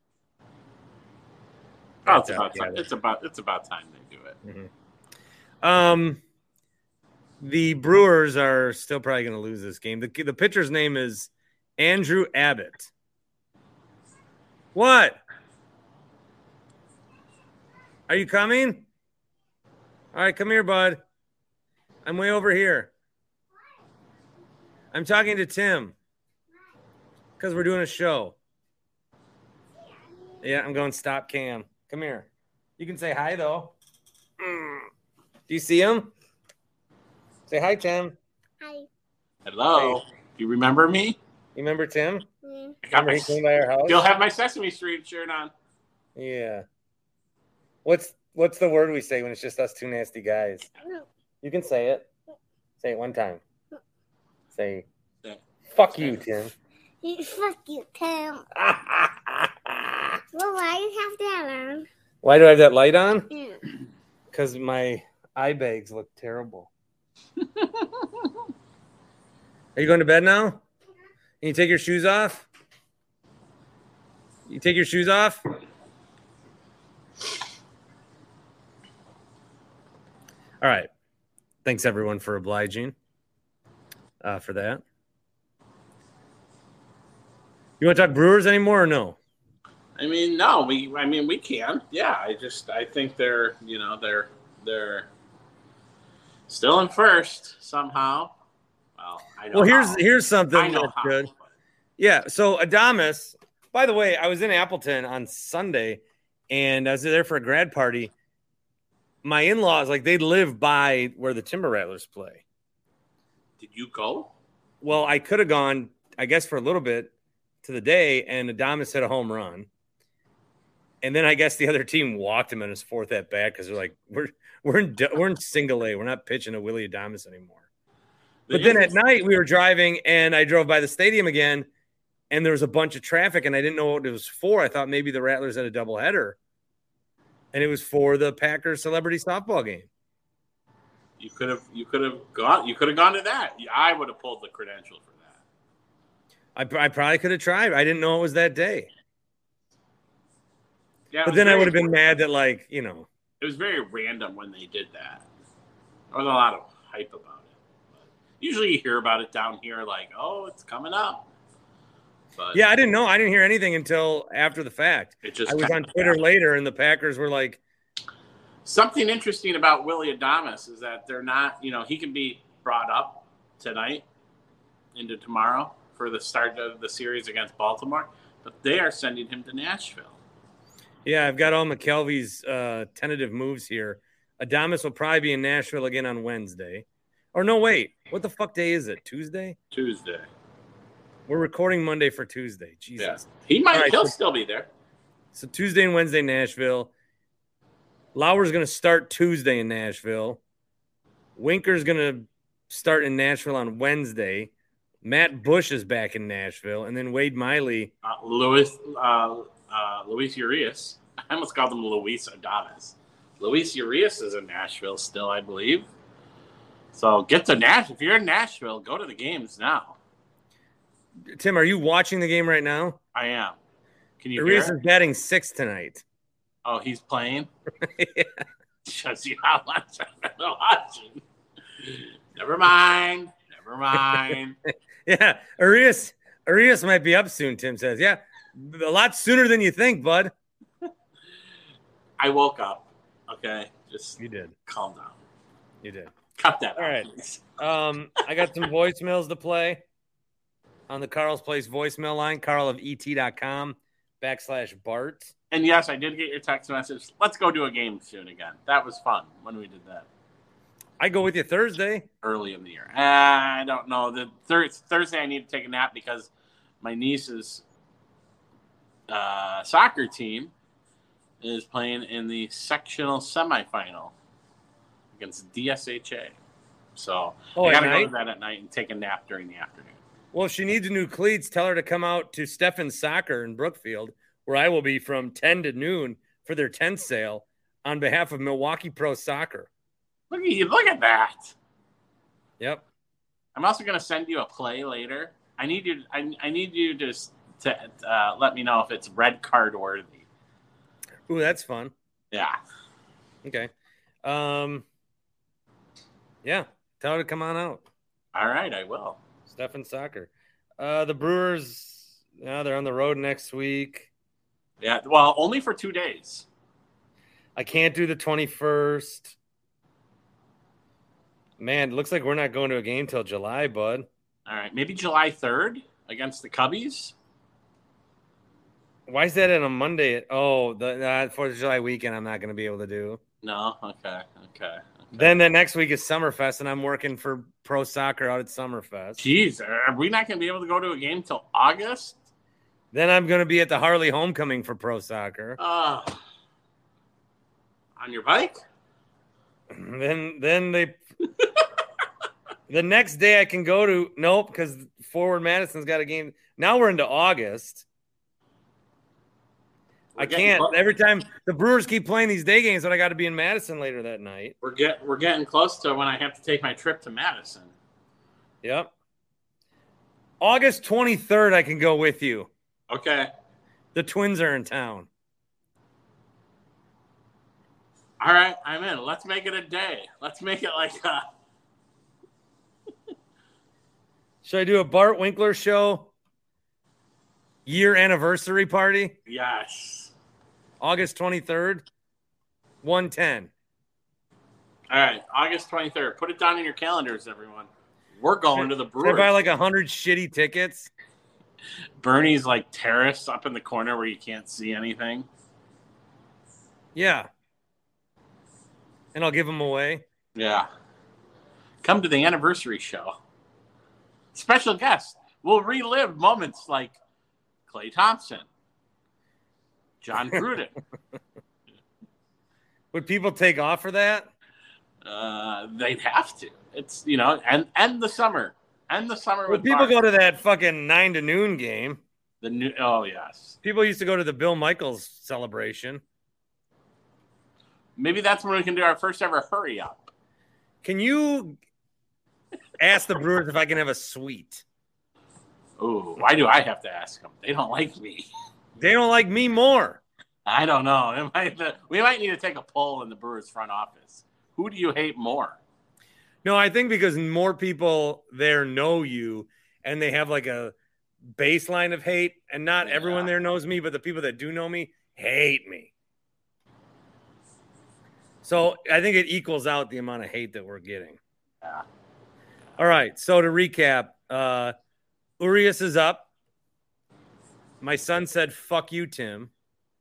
Oh, it's, about time. it's about it's about time they do it. Mm-hmm. Um, the Brewers are still probably going to lose this game. The the pitcher's name is Andrew Abbott. What? Are you coming? All right, come here, bud. I'm way over here. I'm talking to Tim because we're doing a show. Yeah, I'm going stop cam. Come here. You can say hi, though. Do you see him? Say hi, Tim. Hi. Hello. Hey. Do you remember me? You remember Tim? Mm. I got Remember my, he came by our house? Still have my Sesame Street shirt on. Yeah. What's what's the word we say when it's just us two nasty guys? No. You can say it. Say it one time. Say, Say- fuck you, Tim. Fuck you, Tim. Well, why do you have that on? Why do I have that light on? Yeah. Because my eye bags look terrible. Are you going to bed now? Can you take your shoes off? You take your shoes off? All right. Thanks, everyone, for obliging uh, for that. You want to talk Brewers anymore or no? I mean, no, we. I mean, we can. Yeah, I just, I think they're, you know, they're, they're still in first somehow. Well, I know. Well, here's how. here's something I know that's how, good. but- Yeah, so Adames, by the way, I was in Appleton on Sunday, and I was there for a grad party. My in-laws, like, they live by where the Timber Rattlers play. Did you go? Well, I could have gone, I guess, for a little bit to the day, and Adames hit a home run. And then I guess the other team walked him on his fourth at bat because they're like, we're we're in we're in single A, we're not pitching to Willie Adames anymore. But then at night we were driving, and I drove by the stadium again, and there was a bunch of traffic, and I didn't know what it was for. I thought maybe the Rattlers had a doubleheader, and it was for the Packers celebrity softball game. You could have, you could have gone, you could have gone to that. I would have pulled the credential for that. I, I probably could have tried. I didn't know it was that day. Yeah, it But was then I very- would have been mad that, like, you know. It was very random when they did that. There was a lot of hype about it. But usually you hear about it down here, like, oh, it's coming up. But Yeah, I didn't know. I didn't hear anything until after the fact. it just I was on kinda Twitter happened. later, and the Packers were like, Something interesting about Willie Adames is that they're not, you know, he can be brought up tonight into tomorrow for the start of the series against Baltimore, but they are sending him to Nashville. yeah, I've got all McKelvey's uh, tentative moves here. Adames will probably be in Nashville again on Wednesday. Or no, wait. What the fuck day is it? Tuesday? Tuesday. We're recording Monday for Tuesday. Jesus. Yeah. He might, All right, he'll so- still be there. So Tuesday and Wednesday, Nashville. Lauer's going to start Tuesday in Nashville. Winker's going to start in Nashville on Wednesday. Matt Bush is back in Nashville. And then Wade Miley. Uh, Luis, uh, uh, Luis Urias. I almost called him Luis Adames. Luis Urias is in Nashville still, I believe. So get to Nashville. If you're in Nashville, go to the games now. Tim, are you watching the game right now? I am. Can you Urias hear is it? batting sixth tonight. Oh, he's playing? Yeah. Shows you how much I'm watching. Never mind. Never mind. Yeah, Urias, Urias might be up soon, Tim says. Yeah, a lot sooner than you think, bud. I woke up. Okay? Just You did. calm down. You did. Cut that All out, right. please. Um, I got some voicemails to play on the Carl's Place voicemail line, carl of E T dot com backslash Bart. And yes, I did get your text message. Let's go do a game soon again. That was fun when we did that I go with you Thursday. early in the year. Uh, I don't know. The thir- Thursday I need to take a nap because my niece's uh, soccer team is playing in the sectional semifinal against D S H A. So Oh, I at got to go night? to that at night and take a nap during the afternoon. Well, if she needs new cleats, tell her to come out to Stefan's Soccer in Brookfield, where I will be from ten to noon for their tent sale on behalf of Milwaukee Pro Soccer. Look at you! Look at that. Yep. I'm also going to send you a play later. I need you. I, I need you to to uh, let me know if it's red card worthy. Ooh, that's fun. Yeah. Okay. Um. Yeah. Tell her to come on out. All right, I will. Stefan Soccer. Uh, the Brewers, yeah, they're on the road next week. Yeah. Well, only for two days. I can't do the twenty-first. Man, it looks like we're not going to a game till July, bud. All right, maybe July third against the Cubbies. Why is that on a Monday? Oh, the uh, Fourth of July weekend. I'm not going to be able to do. No? Okay. Okay. okay. Then the next week is Summerfest, and I'm working for Pro Soccer out at Summerfest. Jeez, are we not going to be able to go to a game till August? Then I'm going to be at the Harley Homecoming for Pro Soccer. Uh, on your bike? Then, then they. The next day I can go to nope because Forward Madison's got a game. Now we're into August. We're I can't. close. Every time the Brewers keep playing these day games, but I got to be in Madison later that night. We're get we're getting close to when I have to take my trip to Madison. Yep. August twenty-third, I can go with you. Okay. The Twins are in town. All right, I'm in. Let's make it a day. Let's make it like a. Should I do a Bart Winkler show? Year anniversary party? Yes. August twenty-third, one ten. All right, August twenty-third. Put it down in your calendars, everyone. We're going to the Should I Brewers. buy like a hundred shitty tickets? Bernie's like terrace up in the corner where you can't see anything. Yeah. And I'll give them away. Yeah. Come to the anniversary show. Special guest. We'll relive moments like Klay Thompson, John Gruden. Would people take off for that? uh, they'd have to. It's, you know, and end the summer. End the summer Would with people Bart. go to that fucking nine to noon game? The new. Oh, yes. People used to go to the Bill Michaels celebration. Maybe that's when we can do our first ever hurry up. Can you ask the Brewers if I can have a suite? Ooh, why do I have to ask them? They don't like me. They don't like me more. I don't know. It might, we might need to take a poll in the Brewers front office. Who do you hate more? No, I think because more people there know you and they have like a baseline of hate, and not Yeah. everyone there knows me, but the people that do know me hate me. So I think it equals out the amount of hate that we're getting. Yeah. All right. So to recap, uh, Urias is up. My son said, fuck you, Tim.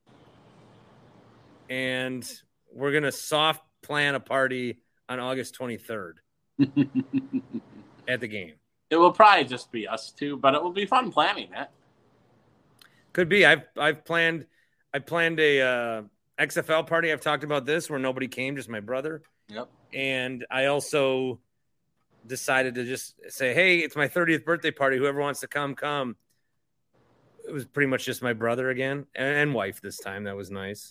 And we're going to soft plan a party on August twenty-third at the game. It will probably just be us two, but it will be fun planning it. Could be. I've I've planned I planned a uh, X F L party. I've talked about this where nobody came, just my brother. Yep. And I also decided to just say, hey, it's my thirtieth birthday party. Whoever wants to come, come. It was pretty much just my brother again and, and wife this time. That was nice.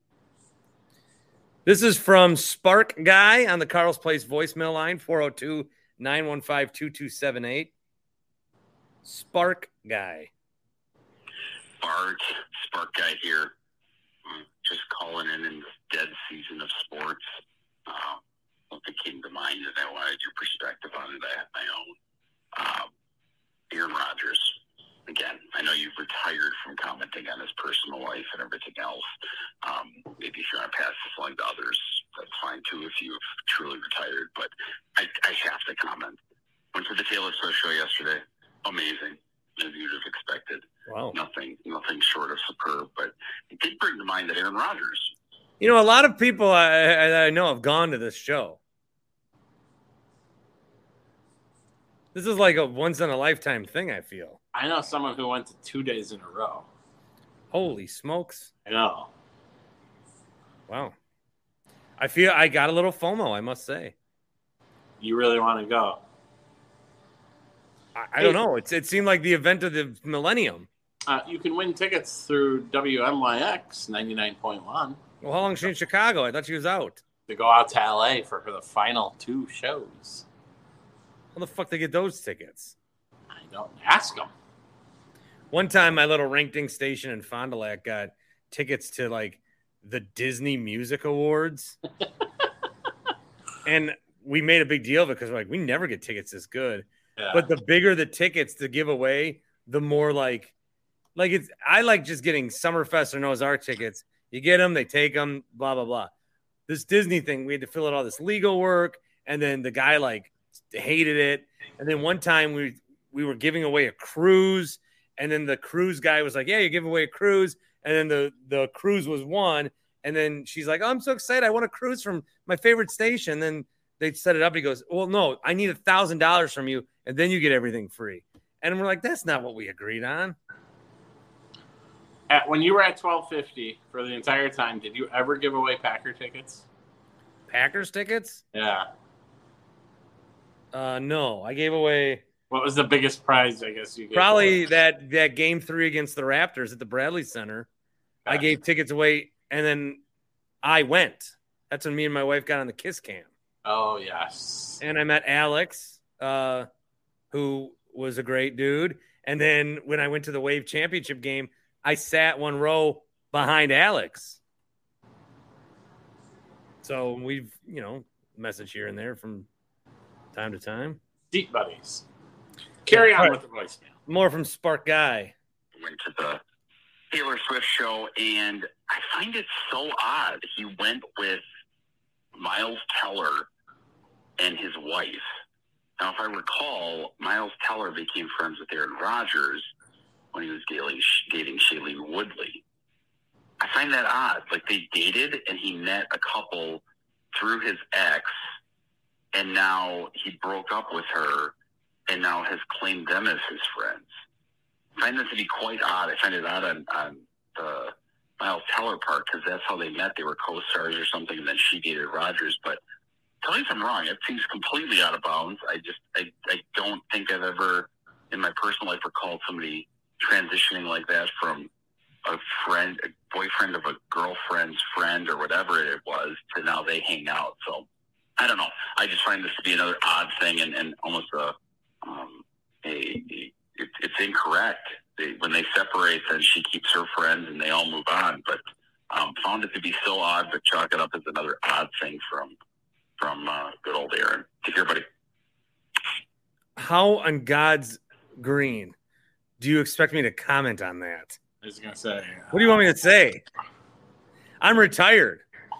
This is from Spark Guy on the Carl's Place voicemail line, four oh two, nine one five, two two seven eight. Spark Guy. Bart, Spark Guy here. I'm just calling in in this dead season of sports. Uh, something came to mind, and I wanted your perspective on it. I have my own. Um, Aaron Rodgers. Again, I know you've retired from commenting on his personal life and everything else. Um, maybe if you want to pass this along to others, that's fine too if you've truly retired. But I, I have to comment. Went to the Taylor Swift show yesterday. Amazing, as you'd have expected. Wow. Nothing, nothing short of superb. But it did bring to mind that Aaron Rodgers. You know, a lot of people I, I, I know have gone to this show. This is like a once-in-a-lifetime thing, I feel. I know someone who went to two days in a row. Holy smokes. I know. Wow. I feel I got a little FOMO, I must say. You really want to go? I, I don't know. It's, it seemed like the event of the millennium. Uh, you can win tickets through W M Y X ninety-nine point one Well, how long is she in Chicago? I thought she was out. to go out to L A for, for the final two shows. How the fuck they get those tickets? I don't ask them. One time, my little ring-ding station in Fond du Lac got tickets to like the Disney Music Awards, and we made a big deal of it because we're like, we never get tickets this good. Yeah. But the bigger the tickets to give away, the more like, like it's. I like just getting Summerfest or Noah's Ark tickets. You get them, they take them, blah blah blah. This Disney thing, we had to fill out all this legal work, and then the guy like hated it. And then one time we we were giving away a cruise. And then the cruise guy was like, yeah, you give away a cruise. And then the, the cruise was won. And then she's like, oh, I'm so excited. I want to cruise from my favorite station. Then they set it up. He goes, well, no, I need a thousand dollars from you. And then you get everything free. And we're like, that's not what we agreed on. At, when you were at twelve fifty for the entire time, did you ever give away Packer tickets? Packers tickets? Yeah. Uh, no, I gave away. What was the biggest prize, I guess you gave Probably away? that, that game three against the Raptors at the Bradley Center. Gotcha. I gave tickets away, and then I went. That's when me and my wife got on the Kiss Cam. Oh, yes. And I met Alex, uh, who was a great dude. And then when I went to the Wave Championship game, I sat one row behind Alex. So we've, you know, message here and there from time to time. Seat buddies. Carry Yeah, on right. with the voicemail. More from Spark Guy. Went to the Taylor Swift show, and I find it so odd. He went with Miles Teller and his wife. Now, if I recall, Miles Teller became friends with Aaron Rodgers when he was dating, dating Shailene Woodley. I find that odd. Like, they dated, and he met a couple through his ex, and now he broke up with her, and now has claimed them as his friends. I find that to be quite odd. I find it odd on, on the Miles Teller part, because that's how they met. They were co-stars or something, and then she dated Rodgers. But tell me if I'm wrong. It seems completely out of bounds. I just, I, I don't think I've ever, in my personal life, recalled somebody transitioning like that from a friend, a boyfriend of a girlfriend's friend or whatever it was, to now they hang out. So I don't know. I just find this to be another odd thing, and, and almost a, um, a, a it, it's incorrect. They, when they separate, then she keeps her friends and they all move on. But um, found it to be so odd, but chalk it up as another odd thing from from uh, good old Aaron. Take care, buddy. How on God's green do you expect me to comment on that? I was going to say. Uh, What do you want me to say? I'm retired.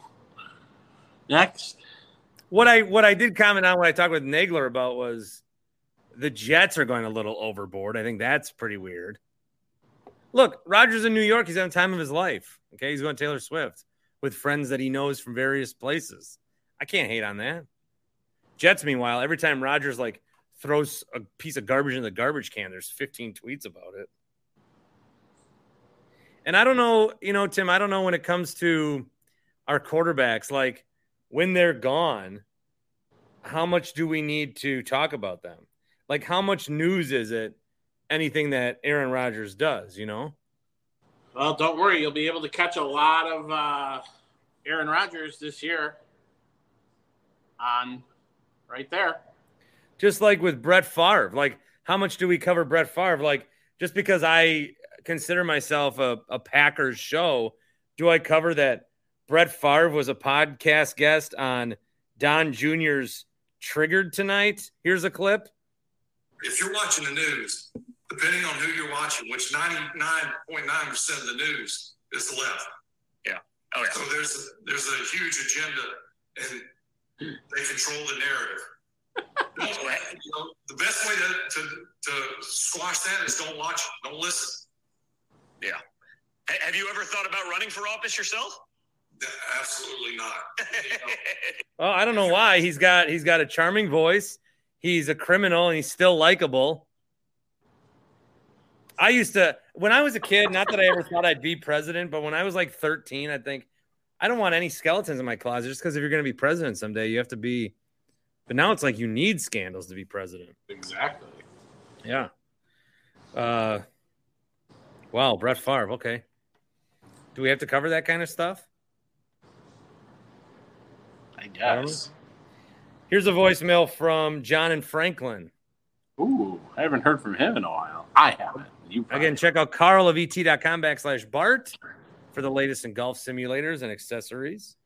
Next. What I what I did comment on what I talked with Nagler about was the Jets are going a little overboard. I think that's pretty weird. Look, Rodgers in New York, he's having the time of his life. Okay, he's going Taylor Swift with friends that he knows from various places. I can't hate on that. Jets, meanwhile, every time Rodgers like throws a piece of garbage in the garbage can, there's fifteen tweets about it. And I don't know, you know, Tim, I don't know when it comes to our quarterbacks, like when they're gone, how much do we need to talk about them? Like, how much news is it, anything that Aaron Rodgers does, you know? Well, don't worry. You'll be able to catch a lot of uh, Aaron Rodgers this year on right there. Just like with Brett Favre. Like, how much do we cover Brett Favre? Like, just because I consider myself a, a Packers show, do I cover that Brett Favre was a podcast guest on Don Junior's Triggered tonight? Here's a clip. If you're watching the news, depending on who you're watching, which ninety-nine point nine percent of the news is the left. Yeah. Oh, yeah. So there's a, there's a huge agenda, and they control the narrative. Don't, you know, the best way to, to, to squash that is don't watch it. Don't listen. Yeah. H- have you ever thought about running for office yourself? Absolutely not. You know, Well, I don't know why. He's got he's got a charming voice. He's a criminal, and he's still likable. I used to, when I was a kid, not that I ever thought I'd be president, but when I was like thirteen, I'd think, I don't want any skeletons in my closet just because if you're going to be president someday, you have to be. But now it's like you need scandals to be president. Exactly. Yeah. Uh, wow, Brett Favre. Okay. Do we have to cover that kind of stuff? I guess. Here's a voicemail from John and Franklin. Ooh, I haven't heard from him in a while. I haven't. You probably- Again, check out carl of e t dot com backslash Bart for the latest in golf simulators and accessories.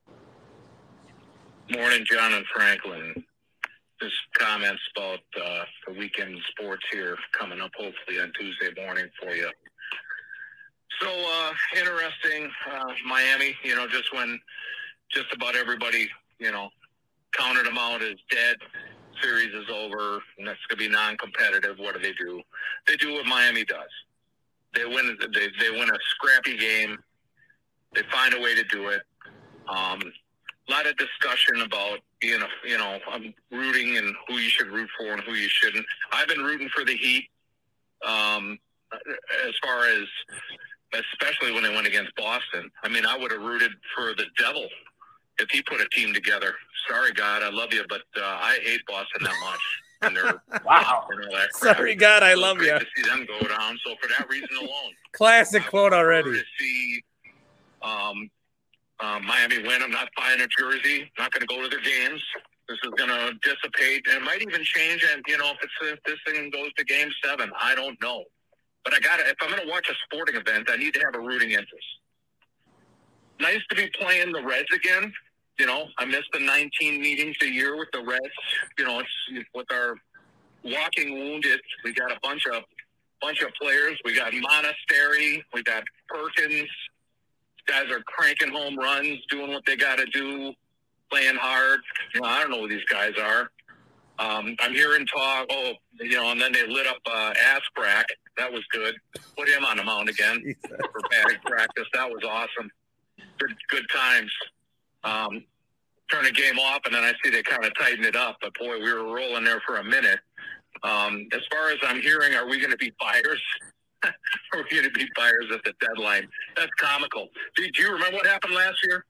Morning, John and Franklin. Just comments about uh, the weekend sports here coming up hopefully on Tuesday morning for you. So, uh, interesting, uh, Miami, you know, just when just about everybody, you know, counted them out as dead, series is over, and that's going to be non-competitive. What do they do? They do what Miami does. They win, they, they win a scrappy game, They find a way to do it. Um, a lot of discussion about being a, you know, um, rooting and who you should root for and who you shouldn't. I've been rooting for the Heat um, as far as, especially when they went against Boston. I mean, I would have rooted for the Devil if he put a team together. Sorry, God, I love you, but uh, I hate Boston that much. And they're wow. And all that crap. Sorry, God, I So love it's you. great to see them go down. So for that reason alone, Classic I quote would already. prefer to see um, um, Miami win. I'm not buying a jersey. Not going to go to their games. This is going to dissipate, and it might even change. And you know, if it's if this thing goes to Game Seven, I don't know. But I got to. If I'm going to watch a sporting event, I need to have a rooting interest. Nice to be playing the Reds again. You know, I missed the nineteen meetings a year with the Reds. You know, it's with our walking wounded. We got a bunch of bunch of players. We got Monastery. We got Perkins. Guys are cranking home runs, doing what they got to do, playing hard. You know, I don't know who these guys are. Um, I'm hearing talk. Oh, you know, and then they lit up uh, Asprack. That was good. Put him on the mound again for batting practice. That was awesome. Good, good times. Um, turn the game off, and then I see they kind of tighten it up. But boy, we were rolling there for a minute. Um, as far as I'm hearing, are we going to be buyers? Are we going to be buyers at the deadline? That's comical. Do, do you remember what happened last year?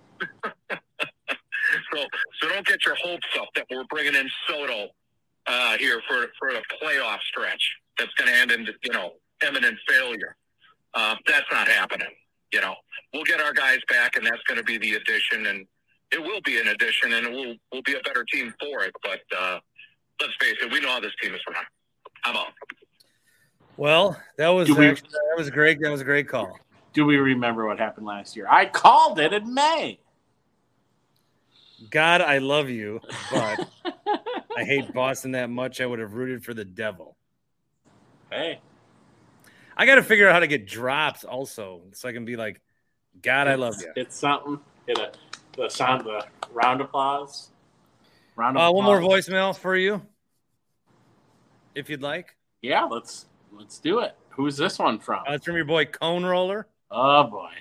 so, so don't get your hopes up that we're bringing in Soto uh, here for for a playoff stretch that's going to end in, you know, imminent failure. Uh, that's not happening. You know, we'll get our guys back, and that's going to be the addition, and it will be an addition, and it will will be a better team for it. But uh, let's face it, we know how this team is run. I'm out. Well, that was Do we- actually, that was great. That was a great call. Do we remember what happened last year? I called it in May. God, I love you, but I hate Boston that much. I would have rooted for the Devil. Hey, I got to figure out how to get drops also, so I can be like, God, I love you. It's something. Hit a the sound of the round applause. Round of Uh, one more applause. voicemail for you, if you'd like. Yeah, let's let's do it. Who's this one from? Uh, it's from your boy Cone Roller. Oh boy,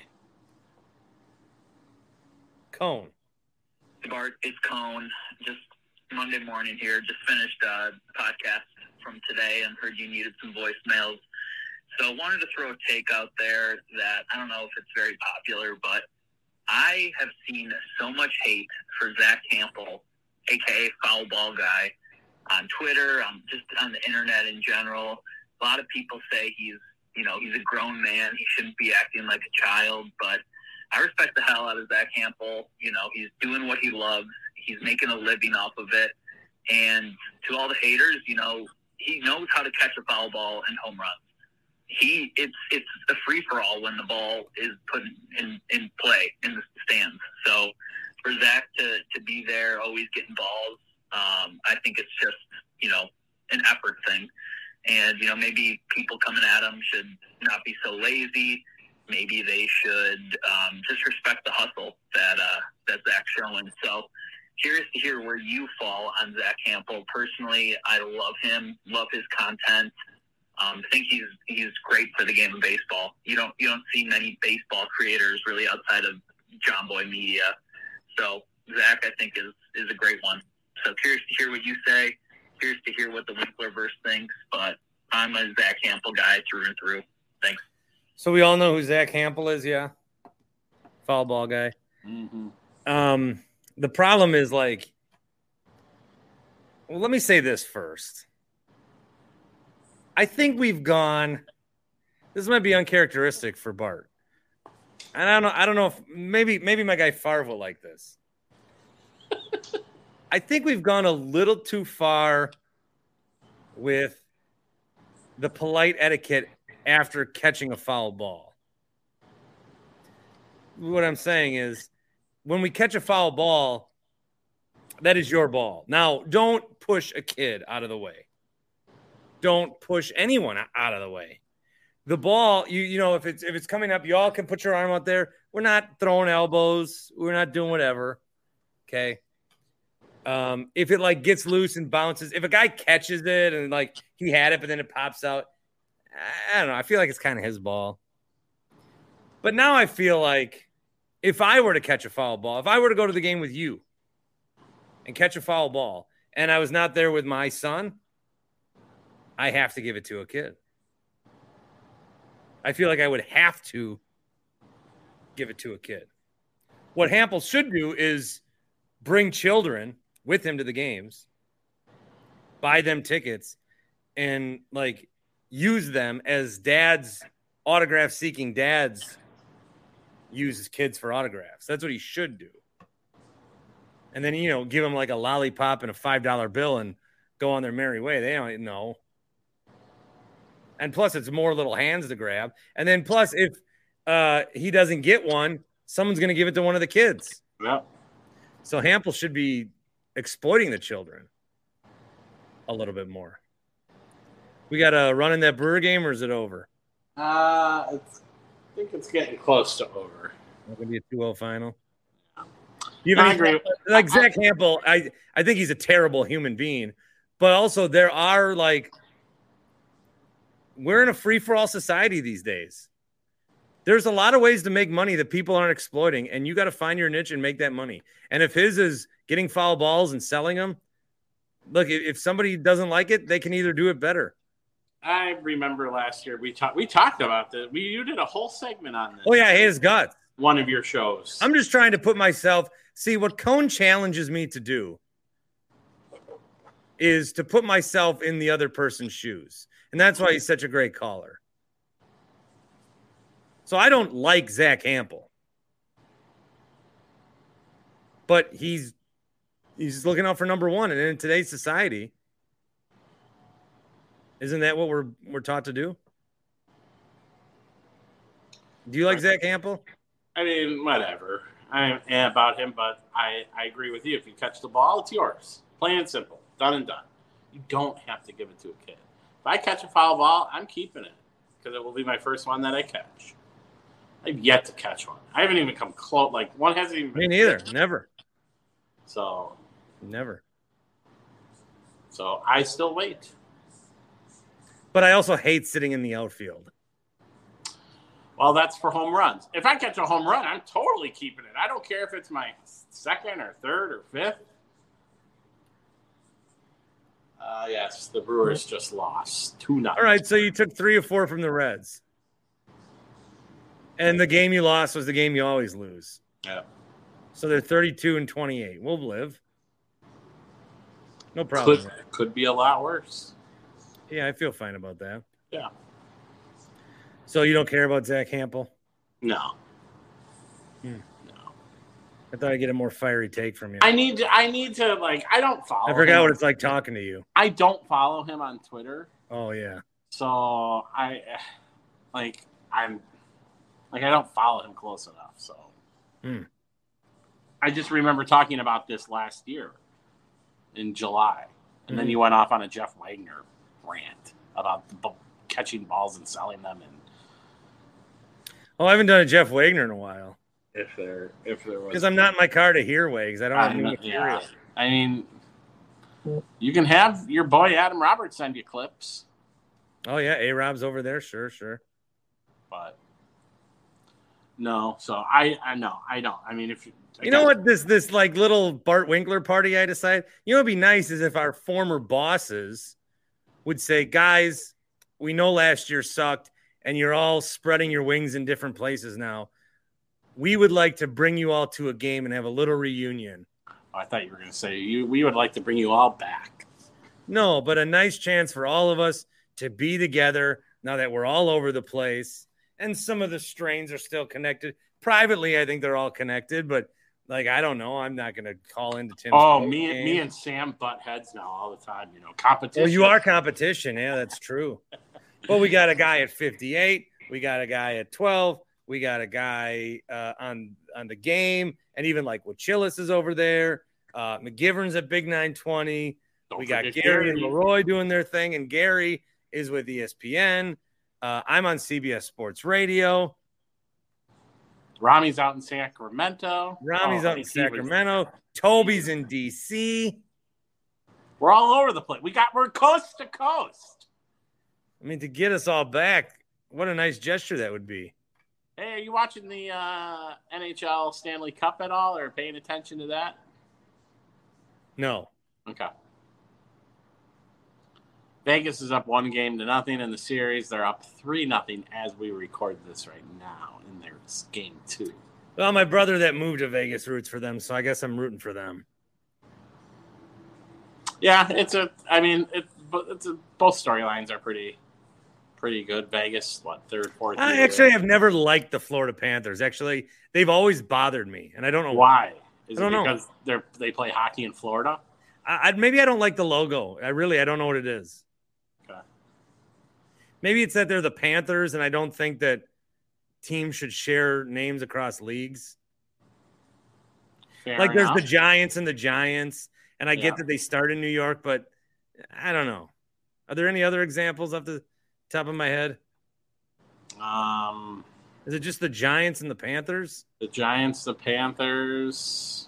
Cone. Bart, it's Cone. Just Monday morning here. Just finished uh, the podcast from today and heard you needed some voicemails. So I wanted to throw a take out there that I don't know if it's very popular, but I have seen so much hate for Zach Campbell, a k a. Foul Ball Guy, on Twitter, um, just on the internet in general. A lot of people say he's, you know, he's a grown man. He shouldn't be acting like a child, but I respect the hell out of Zach Campbell. You know, he's doing what he loves. He's making a living off of it. And to all the haters, you know, he knows how to catch a foul ball and home runs. He, it's it's a free for all when the ball is put in, in play in the stands. So for Zach to, to be there, always getting balls, um, I think it's just, you know, an effort thing. And, you know, maybe people coming at him should not be so lazy. Maybe they should um, just respect the hustle that uh, that Zach's showing. So curious to hear where you fall on Zach Campbell. Personally, I love him, love his content. Um, I think he's he's great for the game of baseball. You don't you don't see many baseball creators really outside of John Boy Media. So Zach, I think, is is a great one. So curious to hear what you say. Curious to hear what the Winklerverse thinks. But I'm a Zach Campbell guy through and through. Thanks. So we all know who Zach Campbell is, yeah? Foul Ball Guy. Mm-hmm. Um, the problem is, like, well, let me say this first. I think we've gone. This might be uncharacteristic for Bart. And I don't know. I don't know if maybe maybe my guy Favre will like this. I think we've gone a little too far with the polite etiquette after catching a foul ball. What I'm saying is, when we catch a foul ball, that is your ball. Now, don't push a kid out of the way. Don't push anyone out of the way. The ball, you you know, if it's if it's coming up, you all can put your arm out there. We're not throwing elbows. We're not doing whatever. Okay. Um, if it like gets loose and bounces, if a guy catches it and like he had it, but then it pops out, I don't know. I feel like it's kind of his ball. But now I feel like if I were to catch a foul ball, if I were to go to the game with you and catch a foul ball and I was not there with my son, I have to give it to a kid. I feel like I would have to give it to a kid. What Hampel should do is bring children with him to the games, buy them tickets, and like use them as dads, autograph seeking dads use his kids for autographs. That's what he should do. And then, you know, give them like a lollipop and a five dollar bill and go on their merry way. They don't know. And plus, it's more little hands to grab. And then plus, if uh, he doesn't get one, someone's going to give it to one of the kids. Yeah. So Hampel should be exploiting the children a little bit more. We got a run in that Brewer game, or is it over? Uh, it's, I think it's getting close to over. It's going to be a two oh final. You I have agree. any, like Zach Hampel, I, I think he's a terrible human being. But also there are like – we're in a free-for-all society these days. There's a lot of ways to make money that people aren't exploiting, and you got to find your niche and make that money. And if his is getting foul balls and selling them, look, if somebody doesn't like it, they can either do it better. I remember last year we talked we talked about this. We you did a whole segment on this. Oh, yeah, I hate his guts. One of your shows. I'm just trying to put myself – see, what Cone challenges me to do is to put myself in the other person's shoes. And that's why he's such a great caller. So I don't like Zach Hampel. But he's he's looking out for number one. And in today's society, isn't that what we're we're taught to do? Do you like Zach Hampel? I mean, whatever. I am about him, but I, I agree with you. If you catch the ball, it's yours. Plain and simple. Done and done. You don't have to give it to a kid. If I catch a foul ball, I'm keeping it because it will be my first one that I catch. I've yet to catch one. I haven't even come close. Like, one hasn't even been. Me neither. Catched. Never. So. Never. So I still wait. But I also hate sitting in the outfield. Well, that's for home runs. If I catch a home run, I'm totally keeping it. I don't care if it's my second or third or fifth. Uh, yes, the Brewers just lost two nothing. All right, so you took three or four from the Reds. And the game you lost was the game you always lose. Yeah. So they're thirty-two and twenty-eight. We'll live. No problem. Could, could be a lot worse. Yeah, I feel fine about that. Yeah. So you don't care about Zach Hampel? No. Hmm. No. I thought I'd get a more fiery take from you. I need to, I need to, like, I don't follow I forgot him. what it's like talking to you. I don't follow him on Twitter. Oh, yeah. So, I, like, I'm, like, I don't follow him close enough, so. Hmm. I just remember talking about this last year in July. And Mhm. then you went off on a Jeff Wagner rant about the b- catching balls and selling them. And Oh, I haven't done a Jeff Wagner in a while. if there, if there was. Because I'm not in my car to hear Wags. I don't have I'm new not- material. yeah. I mean, you can have your boy Adam Roberts send you clips. Oh, yeah. A-Rob's over there. Sure, sure. But no, so I, I know, I don't. I mean, if you, You know what? This this like little Bart Winkler party I decided. You know what'd be nice is if our former bosses would say, guys, we know last year sucked and you're all spreading your wings in different places now. We would like to bring you all to a game and have a little reunion. I thought you were going to say you. We would like to bring you all back. No, but a nice chance for all of us to be together now that we're all over the place. And some of the strains are still connected. Privately, I think they're all connected, but like, I don't know. I'm not going to call into Tim's. Oh, post me, game. me and Sam butt heads now all the time. You know, competition. Well, you are competition. Yeah, that's true. Well, we got a guy at fifty-eight. We got a guy at twelve. We got a guy uh, on on the game, and even like Wachillis is over there. Uh, McGivern's at Big nine twenty. Don't we got forget Gary and Gary. Leroy doing their thing, and Gary is with E S P N. Uh, I'm on C B S Sports Radio. Rami's out in Sacramento. Rami's Oh, out in he was- Sacramento. Toby's in D C. We're all over the place. We got we're coast to coast. I mean, to get us all back, what a nice gesture that would be. Hey, are you watching the uh, N H L Stanley Cup at all, or paying attention to that? No. Okay. Vegas is up one game to nothing in the series. They're up three nothing as we record this right now in their game two. Well, my brother that moved to Vegas roots for them, so I guess I'm rooting for them. Yeah, it's a. I mean, it, it's a, both storylines are pretty, pretty good. Vegas, what third, fourth? I year. actually have never liked the Florida Panthers. Actually, they've always bothered me, and I don't know why. Is I don't it know. because they're they play hockey in Florida? I, I maybe I don't like the logo. I really I don't know what it is. Okay. Maybe it's that they're the Panthers, and I don't think that teams should share names across leagues. Fair like enough. there's the Giants and the Giants, and I Yeah. get that they start in New York, but I don't know. Are there any other examples off the top of my head? Um, Is it just the Giants and the Panthers? the Giants, the Panthers.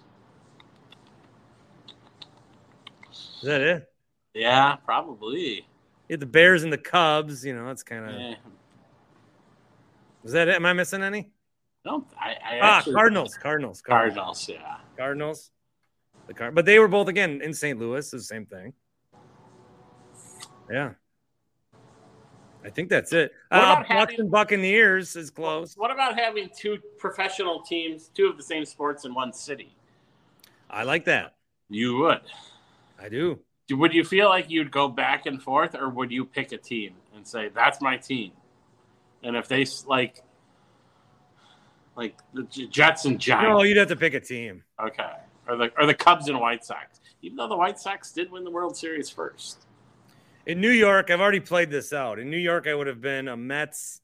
Is that it? Yeah, probably. You have the Bears and the Cubs. You know, that's kind of. Eh, Is that it? Am I missing any? no, I, I Ah, actually, Cardinals, Cardinals, Cardinals, Cardinals, yeah. Cardinals. The Card, but they were both again in Saint Louis. It's the same thing. Yeah, I think that's it. What Uh, about Bucks having- and Buccaneers is close. What about having two professional teams, two of the same sports in one city? I like that. You would. I do. Would you feel like you'd go back and forth, or would you pick a team and say, that's my team? And if they, like, like the J- Jets and Giants. No, you'd have to pick a team. Okay. Or the, or the Cubs and White Sox. Even though the White Sox did win the World Series first. In New York, I've already played this out. In New York, I would have been a Mets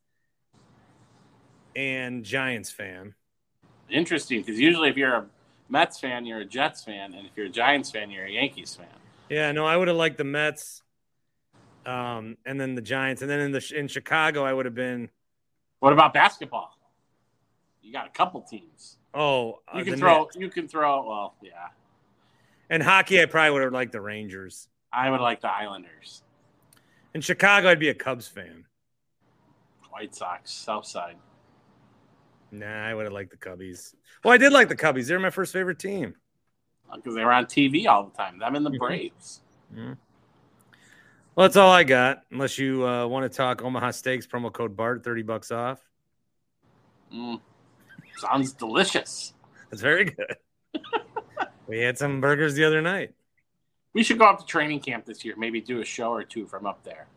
and Giants fan. Interesting, because usually if you're a Mets fan, you're a Jets fan. And if you're a Giants fan, you're a Yankees fan. Yeah, no, I would have liked the Mets, um, and then the Giants, and then in the in Chicago, I would have been. What about basketball? You got a couple teams. Oh, uh, You can the throw. Knicks. You can throw. Well, yeah. And hockey, I probably would have liked the Rangers. I would like the Islanders. In Chicago, I'd be a Cubs fan. White Sox, South Side. Nah, I would have liked the Cubbies. Well, I did like the Cubbies. They're my first favorite team. Because they were on T V all the time. Them and the Mhm. Braves. Mm-hmm. Well, that's all I got. Unless you uh, want to talk Omaha Steaks, promo code BART, thirty bucks off. Mm. Sounds delicious. That's very good. We had some burgers the other night. We should go up to training camp this year. Maybe do a show or two from up there.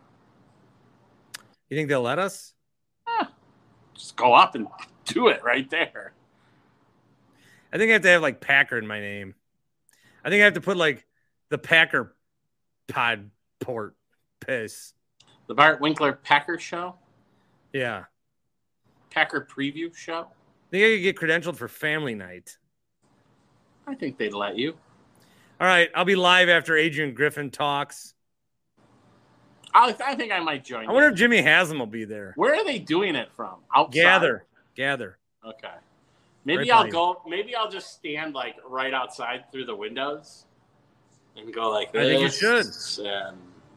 You think they'll let us? Just go up and do it right there. I think I have to have like Packer in my name. I think I have to put like the Packer pod port piss. The Bart Winkler Packer Show? Yeah. Packer Preview Show? I think I could get credentialed for family night. I think they'd let you. All right. I'll be live after Adrian Griffin talks. I, I think I might join I wonder you. if Jimmy Haslam will be there. Where are they doing it from? Outside? Gather. Gather. Okay. Maybe Right I'll behind go. Maybe I'll just stand like right outside through the windows and go like I this. think you should. And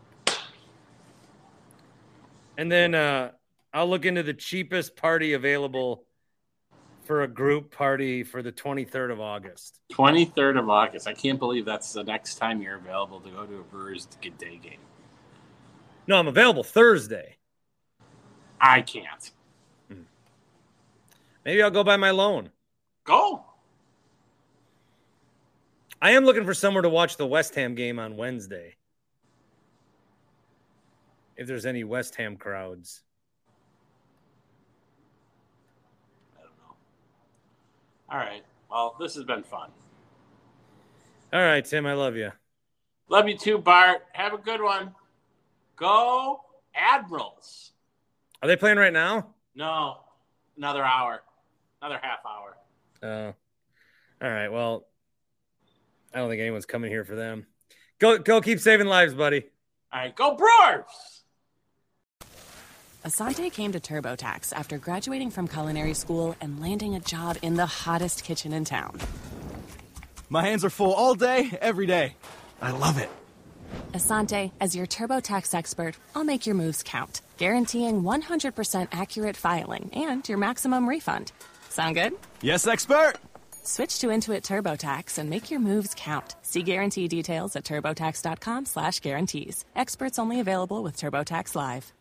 And then uh, I'll look into the cheapest party available for a group party for the twenty-third of August. twenty-third of August. I can't believe that's the next time you're available to go to a Brewers Good Day game. No, I'm available Thursday. I can't. Maybe I'll go by my loan. Go. I am looking for somewhere to watch the West Ham game on Wednesday. If there's any West Ham crowds. I don't know. All right. Well, this has been fun. All right, Tim, I love you. Love you too, Bart. Have a good one. Go Admirals. Are they playing right now? No, another hour, another half hour. Oh. All right, well, I don't think anyone's coming here for them. Go, go keep saving lives, buddy. All right, go Brewers! Asante came to TurboTax after graduating from culinary school and landing a job in the hottest kitchen in town. My hands are full all day, every day. I love it. Asante, as your TurboTax expert, I'll make your moves count, guaranteeing one hundred percent accurate filing and your maximum refund. Sound good? Yes, expert! Switch to Intuit TurboTax and make your moves count. See guarantee details at TurboTax.com slash guarantees. Experts only available with TurboTax Live.